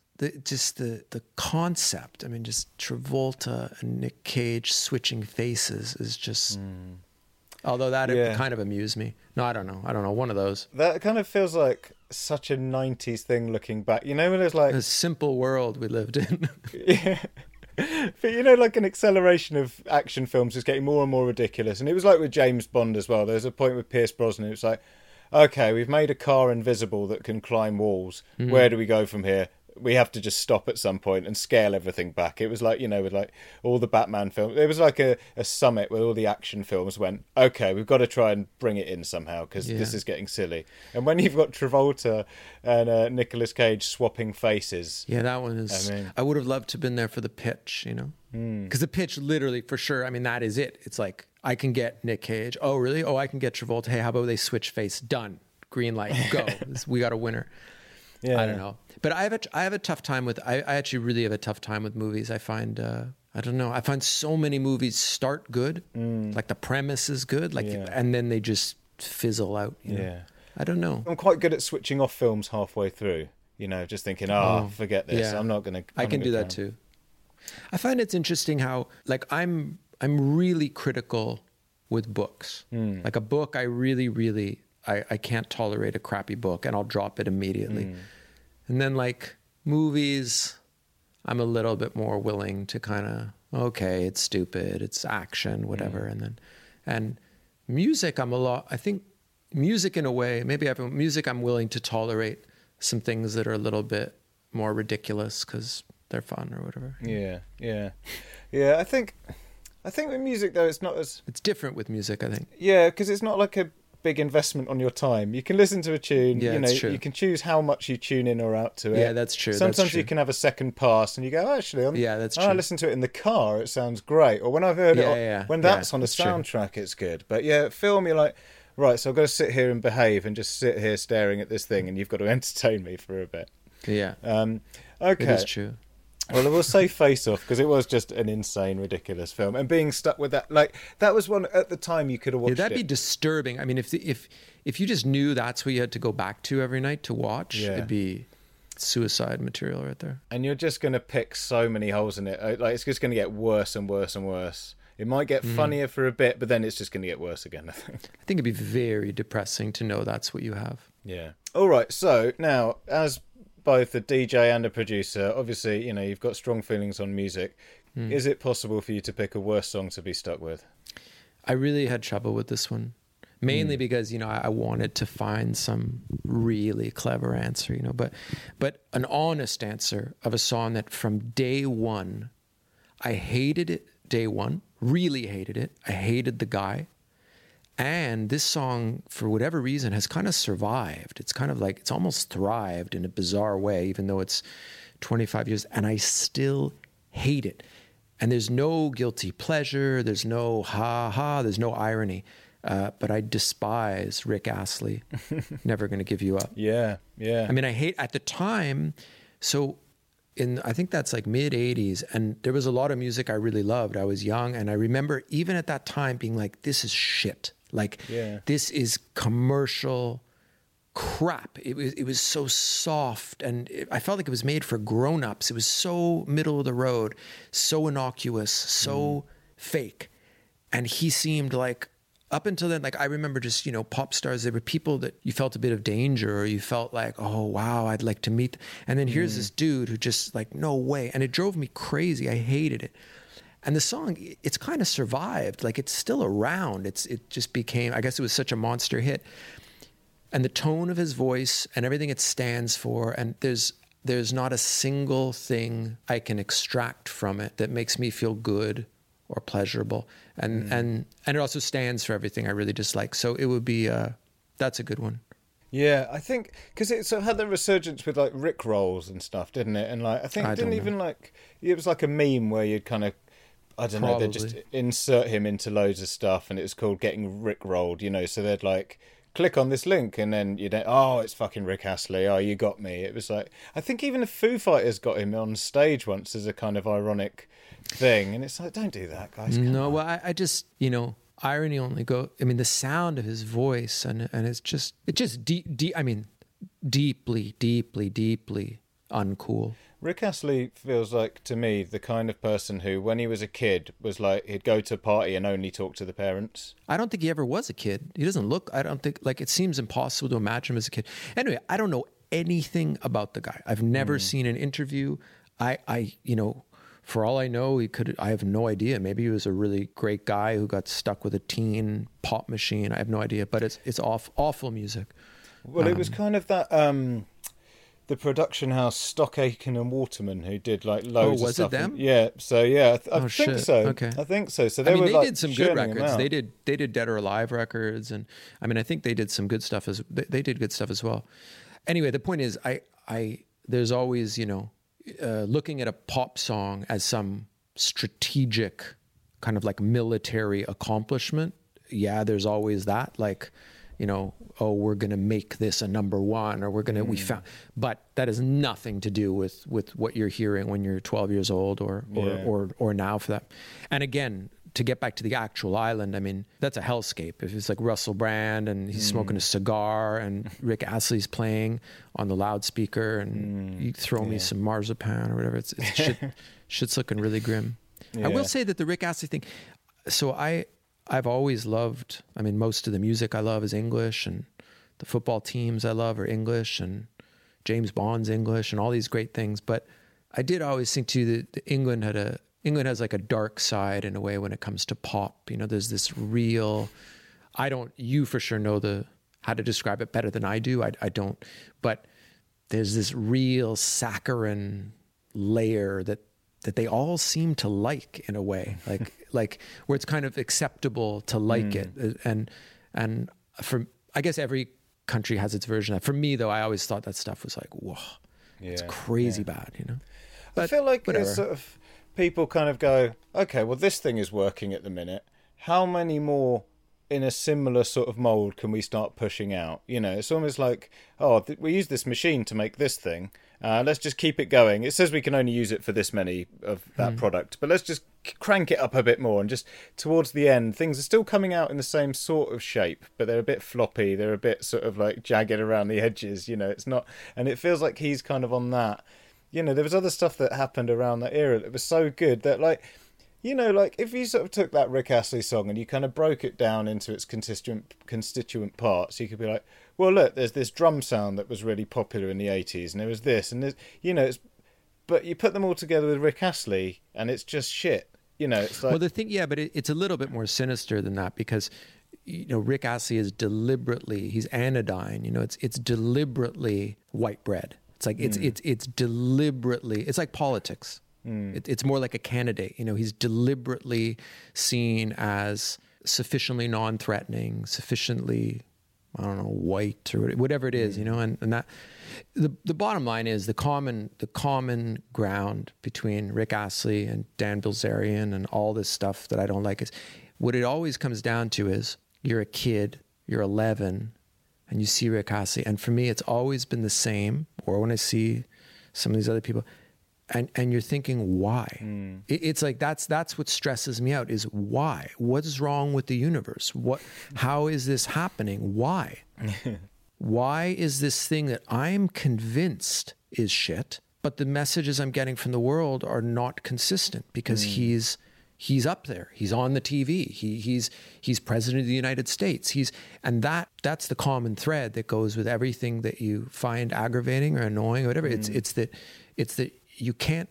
the concept. I mean, just Travolta and Nick Cage switching faces is just... Although that kind of amused me. No, I don't know. One of those. That kind of feels like such a 90s thing looking back. When there's like... A simple world we lived in. Yeah. But like an acceleration of action films is getting more and more ridiculous. And it was like with James Bond as well. There was a point with Pierce Brosnan. It was like, okay, we've made a car invisible that can climb walls. Where do we go from here? We have to just stop at some point and scale everything back. It was like, with like all the Batman films. It was like a summit where all the action films went, okay, we've got to try and bring it in somehow because this is getting silly. And when you've got Travolta and Nicolas Cage swapping faces. Yeah, that one is... I would have loved to have been there for the pitch, Because the pitch literally, for sure, that is it. It's like, I can get Nick Cage. Oh, really? Oh, I can get Travolta. Hey, how about they switch face? Done. Green light. Go. We got a winner. Yeah. I don't know. But I have a tough time with... I actually really have a tough time with movies. I find... I don't know. I find so many movies start good. Like the premise is good. And then they just fizzle out. Yeah. I don't know. I'm quite good at switching off films halfway through. Just thinking, forget this. Yeah. I'm not going to... I can do that too. I find it's interesting how, I'm really critical with books. Like a book, I really, really... I can't tolerate a crappy book, and I'll drop it immediately. And then movies, I'm a little bit more willing to kind of, okay, it's stupid, it's action, whatever. And music, I think music in a way, music I'm willing to tolerate some things that are a little bit more ridiculous because they're fun or whatever. Yeah. I think with music though, it's not as... It's different with music, I think. Yeah, because it's not like a big investment on your time. You can listen to a tune, true. You can choose how much you tune in or out to it. Yeah, that's true. Sometimes you can have a second pass and you go, actually, that's true. I listen to it in the car, it sounds great. Or when I've heard it, when that's on a soundtrack, it's good. But film, you're like, right, so I've got to sit here and behave and just sit here staring at this thing and you've got to entertain me for a bit. Yeah. Okay. It is true. Well, I will say Face Off because it was just an insane, ridiculous film, and being stuck with that, that was one at the time you could have watched. That'd be disturbing. I mean, if you just knew that's what you had to go back to every night to watch, it'd be suicide material right there. And you're just going to pick so many holes in it. It's just going to get worse and worse and worse. It might get funnier for a bit, but then it's just going to get worse again, I think. I think it'd be very depressing to know that's what you have. Yeah. All right. So now, as both a DJ and a producer, obviously, you know, you've got strong feelings on music. Is it possible for you to pick a worse song to be stuck with? I really had trouble with this one, mainly because, you know, I wanted to find some really clever answer, you know, but an honest answer of a song that from day one, I hated it. Day one, really hated it. I hated the guy. And this song, for whatever reason, has kind of survived. It's kind of like, it's almost thrived in a bizarre way, even though it's 25 years, and I still hate it. And there's no guilty pleasure, there's no ha-ha, there's no irony. But I despise Rick Astley. Never Gonna Give You Up. Yeah. I mean, I hate, at the time, so I think that's like mid 80s, and there was a lot of music I really loved. I was young, and I remember even at that time being like, this is shit. Like, this is commercial crap. It was so soft, and I felt like it was made for grown-ups. It was so middle of the road, so innocuous, so fake. And he seemed like, up until then, like I remember just, you know, pop stars, there were people that you felt a bit of danger, or you felt like, oh, wow, I'd like to meet. And then here's this dude who just like, no way. And it drove me crazy. I hated it. And the song, it's kind of survived. Like, it's still around. It just became, I guess it was such a monster hit. And the tone of his voice and everything it stands for, and there's not a single thing I can extract from it that makes me feel good or pleasurable. And it also stands for everything I really dislike. So it would be, that's a good one. Yeah, I think, because it sort of had the resurgence with like Rick rolls and stuff, didn't it? And like, I think it was like a meme where you'd kind of, I don't know, they'd just insert him into loads of stuff, and it was called getting Rick rolled, you know, so they'd like, click on this link, and then you don't, oh, it's fucking Rick Astley, oh, you got me. It was like, I think even the Foo Fighters got him on stage once as a kind of ironic thing, and it's like, don't do that, guys. No, well, I just, you know, irony only I mean, the sound of his voice, and it's just deeply, deeply, deeply uncool. Rick Astley feels like, to me, the kind of person who, when he was a kid, was like, he'd go to a party and only talk to the parents. I don't think he ever was a kid. He doesn't look, I don't think, like, it seems impossible to imagine him as a kid. Anyway, I don't know anything about the guy. I've never seen an interview. I you know, for all I know, I have no idea. Maybe he was a really great guy who got stuck with a teen pop machine. I have no idea, but it's awful music. Well, it was kind of that, the production house Stock Aitken and Waterman, who did like loads of stuff. Was it them? Yeah, so yeah, I think so. Okay. I think so. So they like did some good records. They did Dead or Alive records, and I mean, I think they did some good stuff they did good stuff as well. Anyway, the point is, I there's always, you know, looking at a pop song as some strategic kind of like military accomplishment. Yeah, there's always that, like, you know, oh, we're going to make this a number one, or we found, but that has nothing to do with what you're hearing when you're 12 years old or now for that. And again, to get back to the actual island, I mean, that's a hellscape. If it's like Russell Brand and he's smoking a cigar and Rick Astley's playing on the loudspeaker and you throw me some marzipan or whatever, it's shit's looking really grim. Yeah. I will say that the Rick Astley thing, so I've always loved, I mean, most of the music I love is English, and the football teams I love are English, and James Bond's English, and all these great things. But I did always think too that England has like a dark side in a way when it comes to pop. You know, there's this real, you for sure know how to describe it better than I do. I don't, but there's this real saccharine layer that they all seem to like in a way, like where it's kind of acceptable to like it. And for, I guess every country has its version of that. For me though, I always thought that stuff was like, whoa, it's crazy bad, you know? But I feel like whatever. It's sort of, people kind of go, okay, well, this thing is working at the minute. How many more in a similar sort of mold can we start pushing out? You know, it's almost like, we use this machine to make this thing. Let's just keep it going. It says we can only use it for this many of that product, but let's just crank it up a bit more. And just towards the end, things are still coming out in the same sort of shape, but they're a bit floppy. They're a bit sort of like jagged around the edges. You know, it's not, and it feels like he's kind of on that. You know, there was other stuff that happened around that era that was so good that, like, You know, like, if you sort of took that Rick Astley song and you kind of broke it down into its constituent parts, you could be like, well, look, there's this drum sound that was really popular in the 80s, and there was this, and there's, you know, but you put them all together with Rick Astley, and it's just shit. You know, it's like... Well, the thing, yeah, but it's a little bit more sinister than that, because, you know, Rick Astley is deliberately, he's anodyne, you know, it's deliberately white bread. It's like, it's deliberately, it's like politics. It's more like a candidate. You know, he's deliberately seen as sufficiently non-threatening, sufficiently, I don't know, white or whatever it is, you know, and that the bottom line is the common ground between Rick Astley and Dan Bilzerian and all this stuff that I don't like is what it always comes down to is you're a kid, you're 11, and you see Rick Astley. And for me, it's always been the same, or when I see some of these other people, and you're thinking, why? It's like, that's what stresses me out, is why? What is wrong with the universe? How is this happening? Why? Why is this thing that I'm convinced is shit, but the messages I'm getting from the world are not consistent? Because he's up there. He's on the TV. He's president of the United States. And that's the common thread that goes with everything that you find aggravating or annoying or whatever. It's that you can't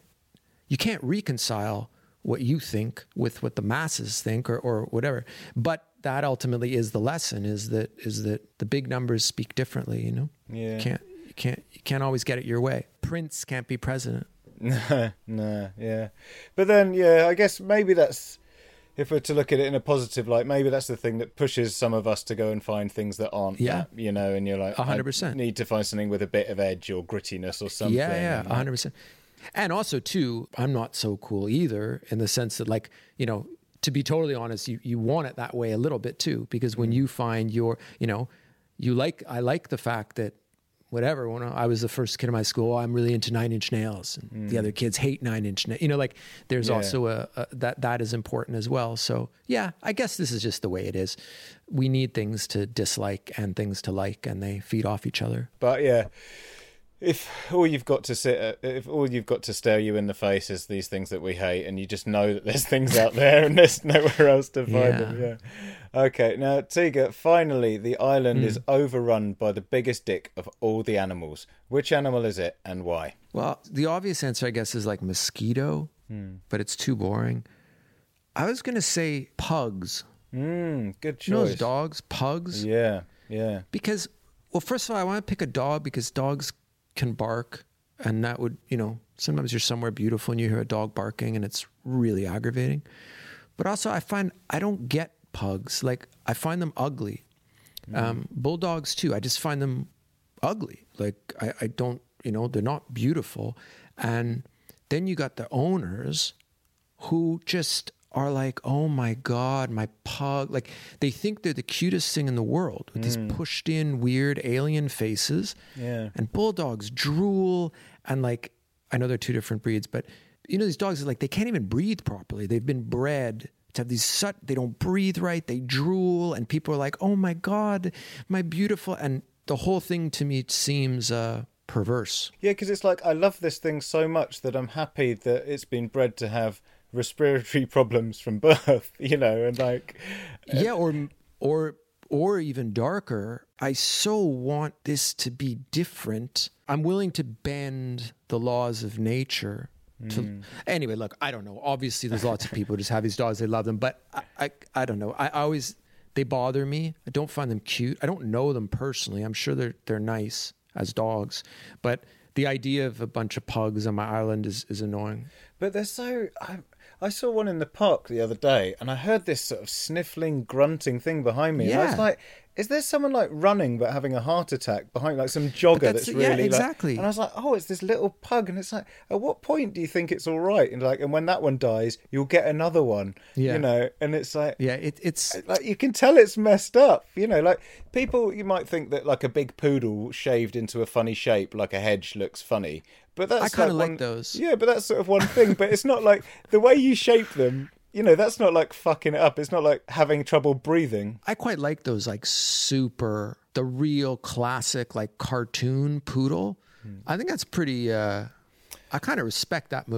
reconcile what you think with what the masses think or whatever. But that ultimately is the lesson, is that the big numbers speak differently, you know? Yeah. You can't always get it your way. Prince can't be president. No, yeah. But then, yeah, I guess maybe that's, if we're to look at it in a positive light, maybe that's the thing that pushes some of us to go and find things that aren't that, you know, and you're like, 100%. I need to find something with a bit of edge or grittiness or something. Yeah, 100%. And also, too, I'm not so cool either, in the sense that, like, you know, to be totally honest, you want it that way a little bit too, because when you find your, you know, I like the fact that whatever, when I was the first kid in my school, I'm really into 9 Inch Nails, and the other kids hate 9 Inch Nails. You know, like, there's also that is important as well. So yeah, I guess this is just the way it is. We need things to dislike and things to like, and they feed off each other. But yeah, if all you've got to stare you in the face is these things that we hate, and you just know that there's things out there and there's nowhere else to find them. Yeah. Okay, now Tiga, finally the island is overrun by the biggest dick of all the animals. Which animal is it and why? Well, the obvious answer, I guess, is like mosquito, but it's too boring. I was going to say pugs. Good choice. You know those dogs? Pugs? Yeah. Because, well, first of all, I want to pick a dog because dogs can bark, and that would, you know, sometimes you're somewhere beautiful and you hear a dog barking and it's really aggravating. But also I find I don't get pugs. Like, I find them ugly. Bulldogs too. I just find them ugly. Like, I don't, you know, they're not beautiful. And then you got the owners who just are like, oh my God, my pug. Like, they think they're the cutest thing in the world with these pushed in weird alien faces. Yeah. And bulldogs drool. And like, I know they're two different breeds, but you know, these dogs are like, they can't even breathe properly. They've been bred to have these, they don't breathe right. They drool. And people are like, oh my God, my beautiful. And the whole thing to me seems perverse. Yeah, because it's like, I love this thing so much that I'm happy that it's been bred to have respiratory problems from birth, you know, and like... Yeah, or even darker, I so want this to be different. I'm willing to bend the laws of nature. Anyway, look, I don't know. Obviously, there's lots of people who just have these dogs, they love them, but I don't know. I always... They bother me. I don't find them cute. I don't know them personally. I'm sure they're nice as dogs, but the idea of a bunch of pugs on my island is annoying. But they're so... I saw one in the park the other day, and I heard this sort of sniffling, grunting thing behind me. Yeah. And I was like, is there someone like running but having a heart attack behind, like some jogger that's really... Yeah, exactly. Like, and I was like, oh, it's this little pug. And it's like, at what point do you think it's all right? And like, and when that one dies, you'll get another one, you know? And it's like... Yeah, it's... Like, you can tell it's messed up, you know? Like, people, you might think that like a big poodle shaved into a funny shape, like a hedge, looks funny. But that's I kind of like those. Yeah, but that's sort of one thing. But it's not like the way you shape them, you know, that's not like fucking it up. It's not like having trouble breathing. I quite like those, like the real classic, like cartoon poodle. I think that's pretty, I kind of respect that move.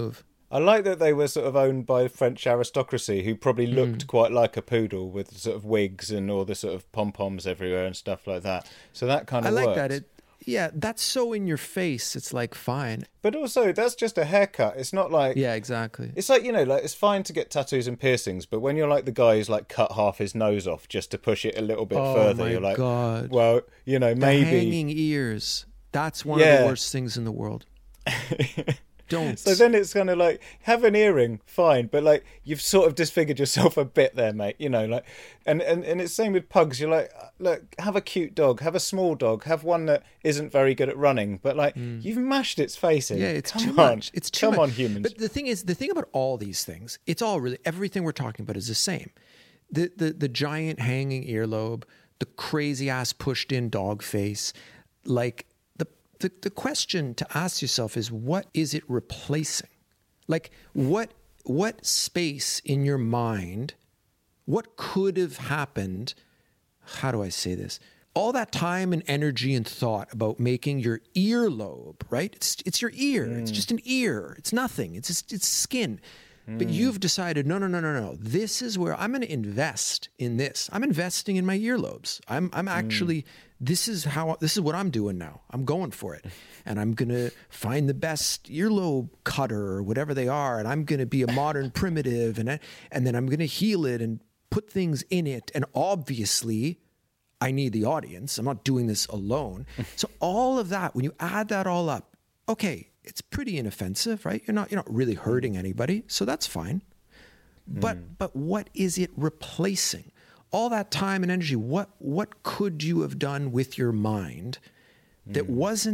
I like that they were sort of owned by French aristocracy who probably looked quite like a poodle with sort of wigs and all the sort of pom-poms everywhere and stuff like that. So that kind of I like worked. that. Yeah, that's so in your face. It's like, fine. But also, that's just a haircut. It's not like... Yeah, exactly. It's like, like it's fine to get tattoos and piercings, but when you're like the guy who's like cut half his nose off just to push it a little bit further, you're like, God. well, maybe... The hanging ears. That's one of the worst things in the world. Don't. So then it's kind of like, have an earring, fine, but like you've sort of disfigured yourself a bit there, mate. Like, and it's same with pugs. You're like, look, have a cute dog, have a small dog, have one that isn't very good at running, but like you've mashed its face in. Yeah, it's Come too on. much. It's too Come much. on, humans. But the thing about all these things, it's all really, everything we're talking about is the same. The giant hanging earlobe, the crazy ass pushed in dog face, like. The question to ask yourself is, what is it replacing? Like, what space in your mind, what could have happened? How do I say this? All that time and energy and thought about making your earlobe, right? It's your ear. It's just an ear. It's nothing. It's skin. But you've decided, no. This is where I'm going to invest in this. I'm investing in my earlobes. I'm actually, this is what I'm doing now. I'm going for it. And I'm going to find the best earlobe cutter or whatever they are. And I'm going to be a modern primitive. And then I'm going to heal it and put things in it. And obviously, I need the audience. I'm not doing this alone. So all of that, when you add that all up, okay, it's pretty inoffensive, right? You're not really hurting anybody, so that's fine. But what is it replacing? All that time and energy, what could you have done with your mind that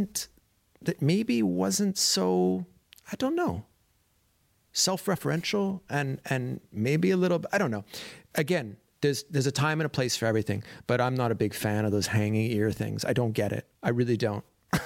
maybe wasn't so, I don't know, self-referential and maybe a little, I don't know. Again, there's a time and a place for everything, but I'm not a big fan of those hanging ear things. I don't get it. I really don't.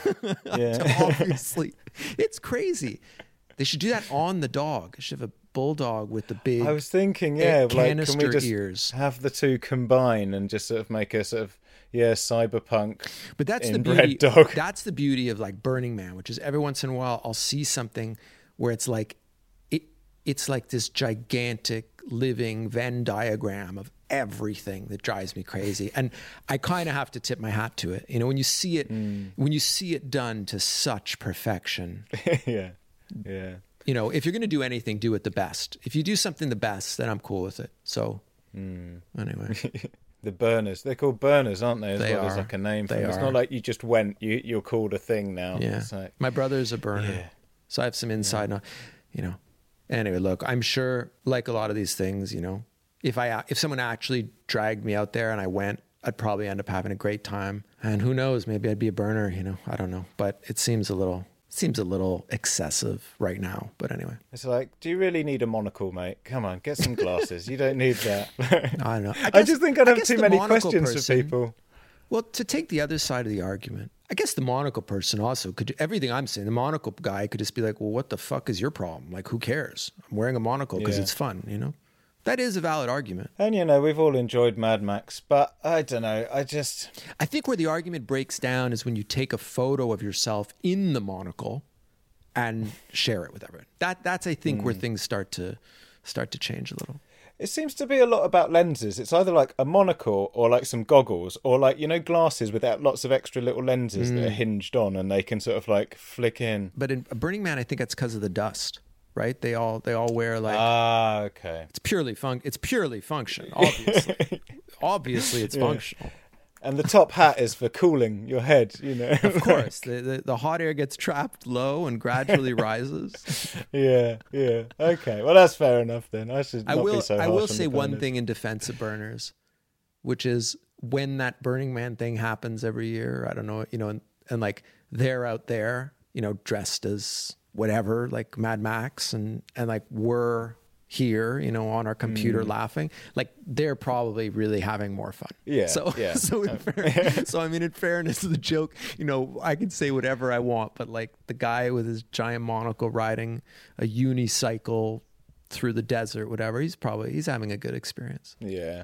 Yeah. Obviously, it's crazy. They should do that on the dog. They should have a bulldog with the big. I was thinking, like, can we just ears. have the two combine and just sort of make a sort of cyberpunk? But that's the inbred beauty. dog. That's the beauty of like Burning Man, which is every once in a while I'll see something where it's like it's like this gigantic living Venn diagram of everything that drives me crazy, and I kind of have to tip my hat to it. When you see it done to such perfection. yeah. If you're going to do anything, do it the best. If you do something the best, then I'm cool with it. So anyway. The burners, they're called burners, aren't they? There's like a name for them. It's not like you just went, you're called a thing now. Yeah. It's like, my brother's a burner, so I have some inside knowledge. Anyway, look, I'm sure, like a lot of these things, if someone actually dragged me out there and I went, I'd probably end up having a great time. And who knows, maybe I'd be a burner, I don't know. But it seems a little excessive right now. But anyway. It's like, do you really need a monocle, mate? Come on, get some glasses. You don't need that. I don't know. I just think I'd have too many questions for people. Well, to take the other side of the argument, I guess the monocle person also could, everything I'm saying, the monocle guy could just be like, well, what the fuck is your problem? Like, who cares? I'm wearing a monocle because it's fun, That is a valid argument. And, we've all enjoyed Mad Max, but I don't know. I think where the argument breaks down is when you take a photo of yourself in the monocle and share it with everyone. That's I think, where things start to change a little. It seems to be a lot about lenses. It's either like a monocle or like some goggles or like, glasses without lots of extra little lenses that are hinged on and they can sort of like flick in. But in Burning Man, I think that's because of the dust, right? They all wear like... okay. It's purely functional, obviously. Obviously, it's functional. And the top hat is for cooling your head, Of course. The hot air gets trapped low and gradually rises. Yeah. Okay. Well, that's fair enough then. I should not be so harsh. I will on say the one burners. thing in defense of burners, which is when that Burning Man thing happens every year, I don't know, and like they're out there, dressed as whatever, like Mad Max and like we're here, on our computer laughing, like they're probably really having more fun. Yeah. So in fairness to the joke, I can say whatever I want, but like the guy with his giant monocle riding a unicycle through the desert, whatever, he's having a good experience. Yeah.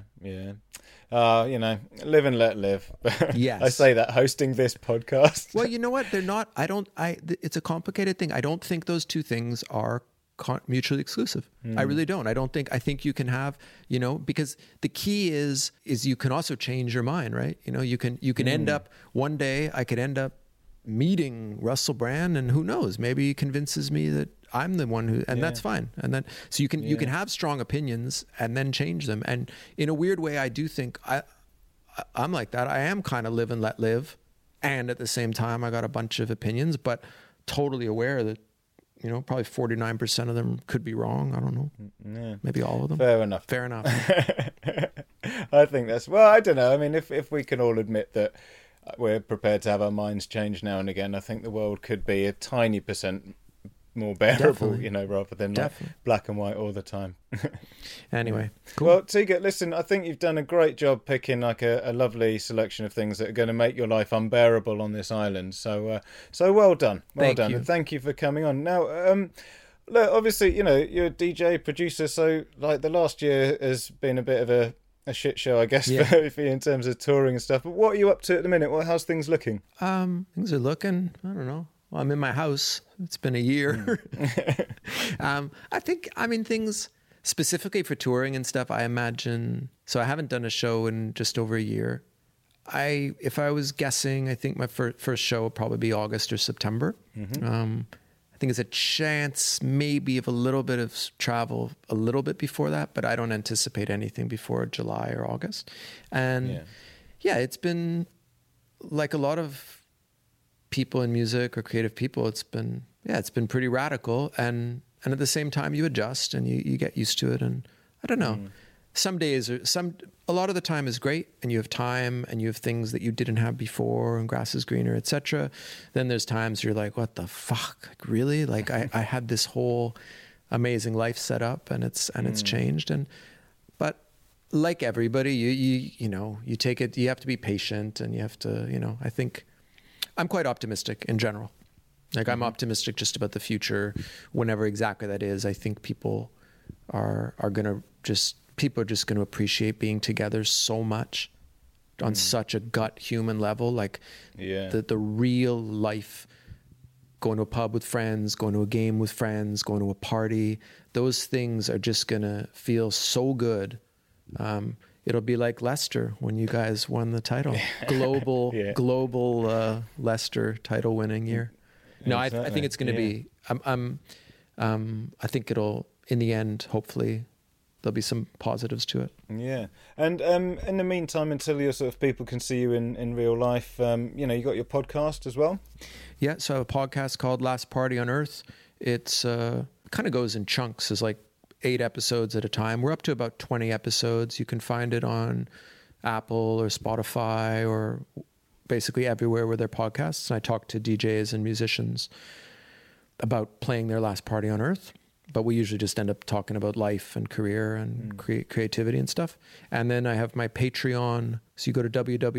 Live and let live. Yes. I say that hosting this podcast. Well, you know what? They're not, it's a complicated thing. I don't think those two things are mutually exclusive. I really don't. I think you can have, because the key is you can also change your mind, right? You can end up one day, I could end up meeting Russell Brand, and who knows, maybe he convinces me that I'm the one who, and that's fine. And then, so you can have strong opinions and then change them. And in a weird way, I do think I'm like that. I am kind of live and let live. And at the same time, I got a bunch of opinions, but totally aware that, probably 49% of them could be wrong. I don't know. Yeah. Maybe all of them. Fair enough. I think I don't know. I mean, if we can all admit that we're prepared to have our minds changed now and again, I think the world could be a tiny percent more bearable, rather than like black and white all the time. Anyway, cool. Well, Tiga, listen, I think you've done a great job picking like a lovely selection of things that are going to make your life unbearable on this island. So well done. Thank you. And thank you for coming on. Now, look, obviously, you're a DJ, producer, so like the last year has been a bit of a shit show, I guess, for you in terms of touring and stuff. But what are you up to at the minute? How's things looking? Things are looking, I don't know. Well, I'm in my house. It's been a year. Things specifically for touring and stuff, I imagine. So I haven't done a show in just over a year. If I was guessing, I think my first show will probably be August or September. I think it's a chance maybe of a little bit of travel a little bit before that, but I don't anticipate anything before July or August. And it's been like a lot of people in music or creative people, it's been pretty radical, and at the same time you adjust and you get used to it. And I don't know, some days a lot of the time is great, and you have time and you have things that you didn't have before, and grass is greener, etc. Then there's times you're like, what the fuck, like, really? Like I had this whole amazing life set up, and it's changed. But like everybody, you take it, you have to be patient, and you have to, I think I'm quite optimistic in general. Like I'm optimistic just about the future, whenever exactly that is. I think people are just going to appreciate being together so much on such a gut human level. Like the real life, going to a pub with friends, going to a game with friends, going to a party, those things are just going to feel so good. It'll be like Leicester when you guys won the title, global Leicester title winning year. No, I think it's going to be. I think it'll, in the end, hopefully, there'll be some positives to it. Yeah, and in the meantime, until your sort of people can see you in real life, you got your podcast as well. Yeah, so I have a podcast called Last Party on Earth. It's kind of goes in chunks. It's like 8 episodes at a time. We're up to about 20 episodes. You can find it on Apple or Spotify or basically everywhere where there are podcasts. And I talk to DJs and musicians about playing their last party on Earth. But we usually just end up talking about life and career and creativity and stuff. And then I have my Patreon. So you go to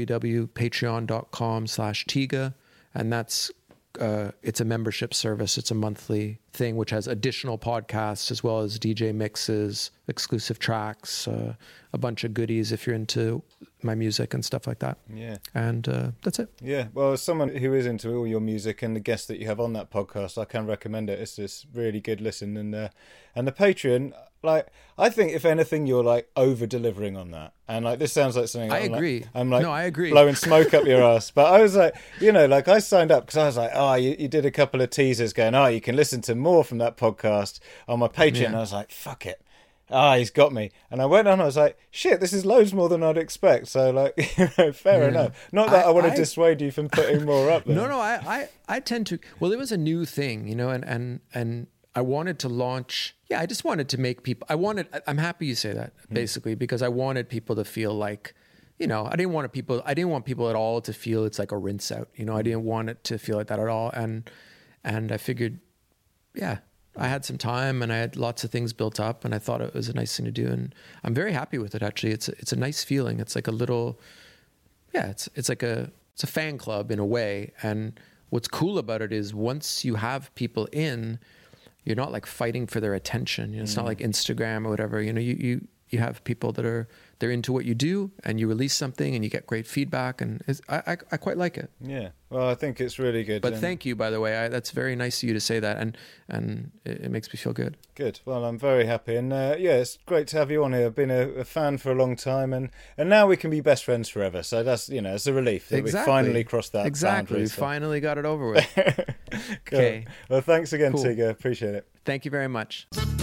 www.patreon.com/Tiga, and that's it's a membership service. It's a monthly thing which has additional podcasts as well as DJ mixes, exclusive tracks, a bunch of goodies if you're into my music and stuff like that. Yeah. And that's it. Yeah. Well, as someone who is into all your music and the guests that you have on that podcast, I can recommend it. It's just really good listen. And the Patreon, like, I think if anything, you're like over delivering on that. And like, this sounds like something I agree. I agree. Blowing smoke up your ass. But I was like, like I signed up because I was like, you did a couple of teasers going, you can listen to more from that podcast on my Patreon. And I was like, fuck it. He's got me. And I went on, I was like, shit, this is loads more than I'd expect. So like, fair enough. Not that I want to dissuade you from putting more up there. No, I tend to, well, it was a new thing, and I wanted to launch, I just wanted to make people, I'm happy you say that, basically, because I wanted people to feel like, I didn't want people at all to feel it's like a rinse out, I didn't want it to feel like that at all. And I figured, I had some time and I had lots of things built up, and I thought it was a nice thing to do. And I'm very happy with it, actually. It's a nice feeling. It's like a little, it's a fan club in a way. And what's cool about it is once you have people in, you're not like fighting for their attention. It's not like Instagram or whatever. You you have people they're into what you do, and you release something and you get great feedback, and I quite like it. Yeah, well, I think it's really good. But thank you, by the way. That's very nice of you to say that, and it makes me feel good. Good. Well, I'm very happy, and it's great to have you on here. I've been a fan for a long time, and now we can be best friends forever. So that's it's a relief that we finally crossed that boundary. We finally got it over with. Okay. Well, thanks again, Cool. Tigger. Appreciate it. Thank you very much.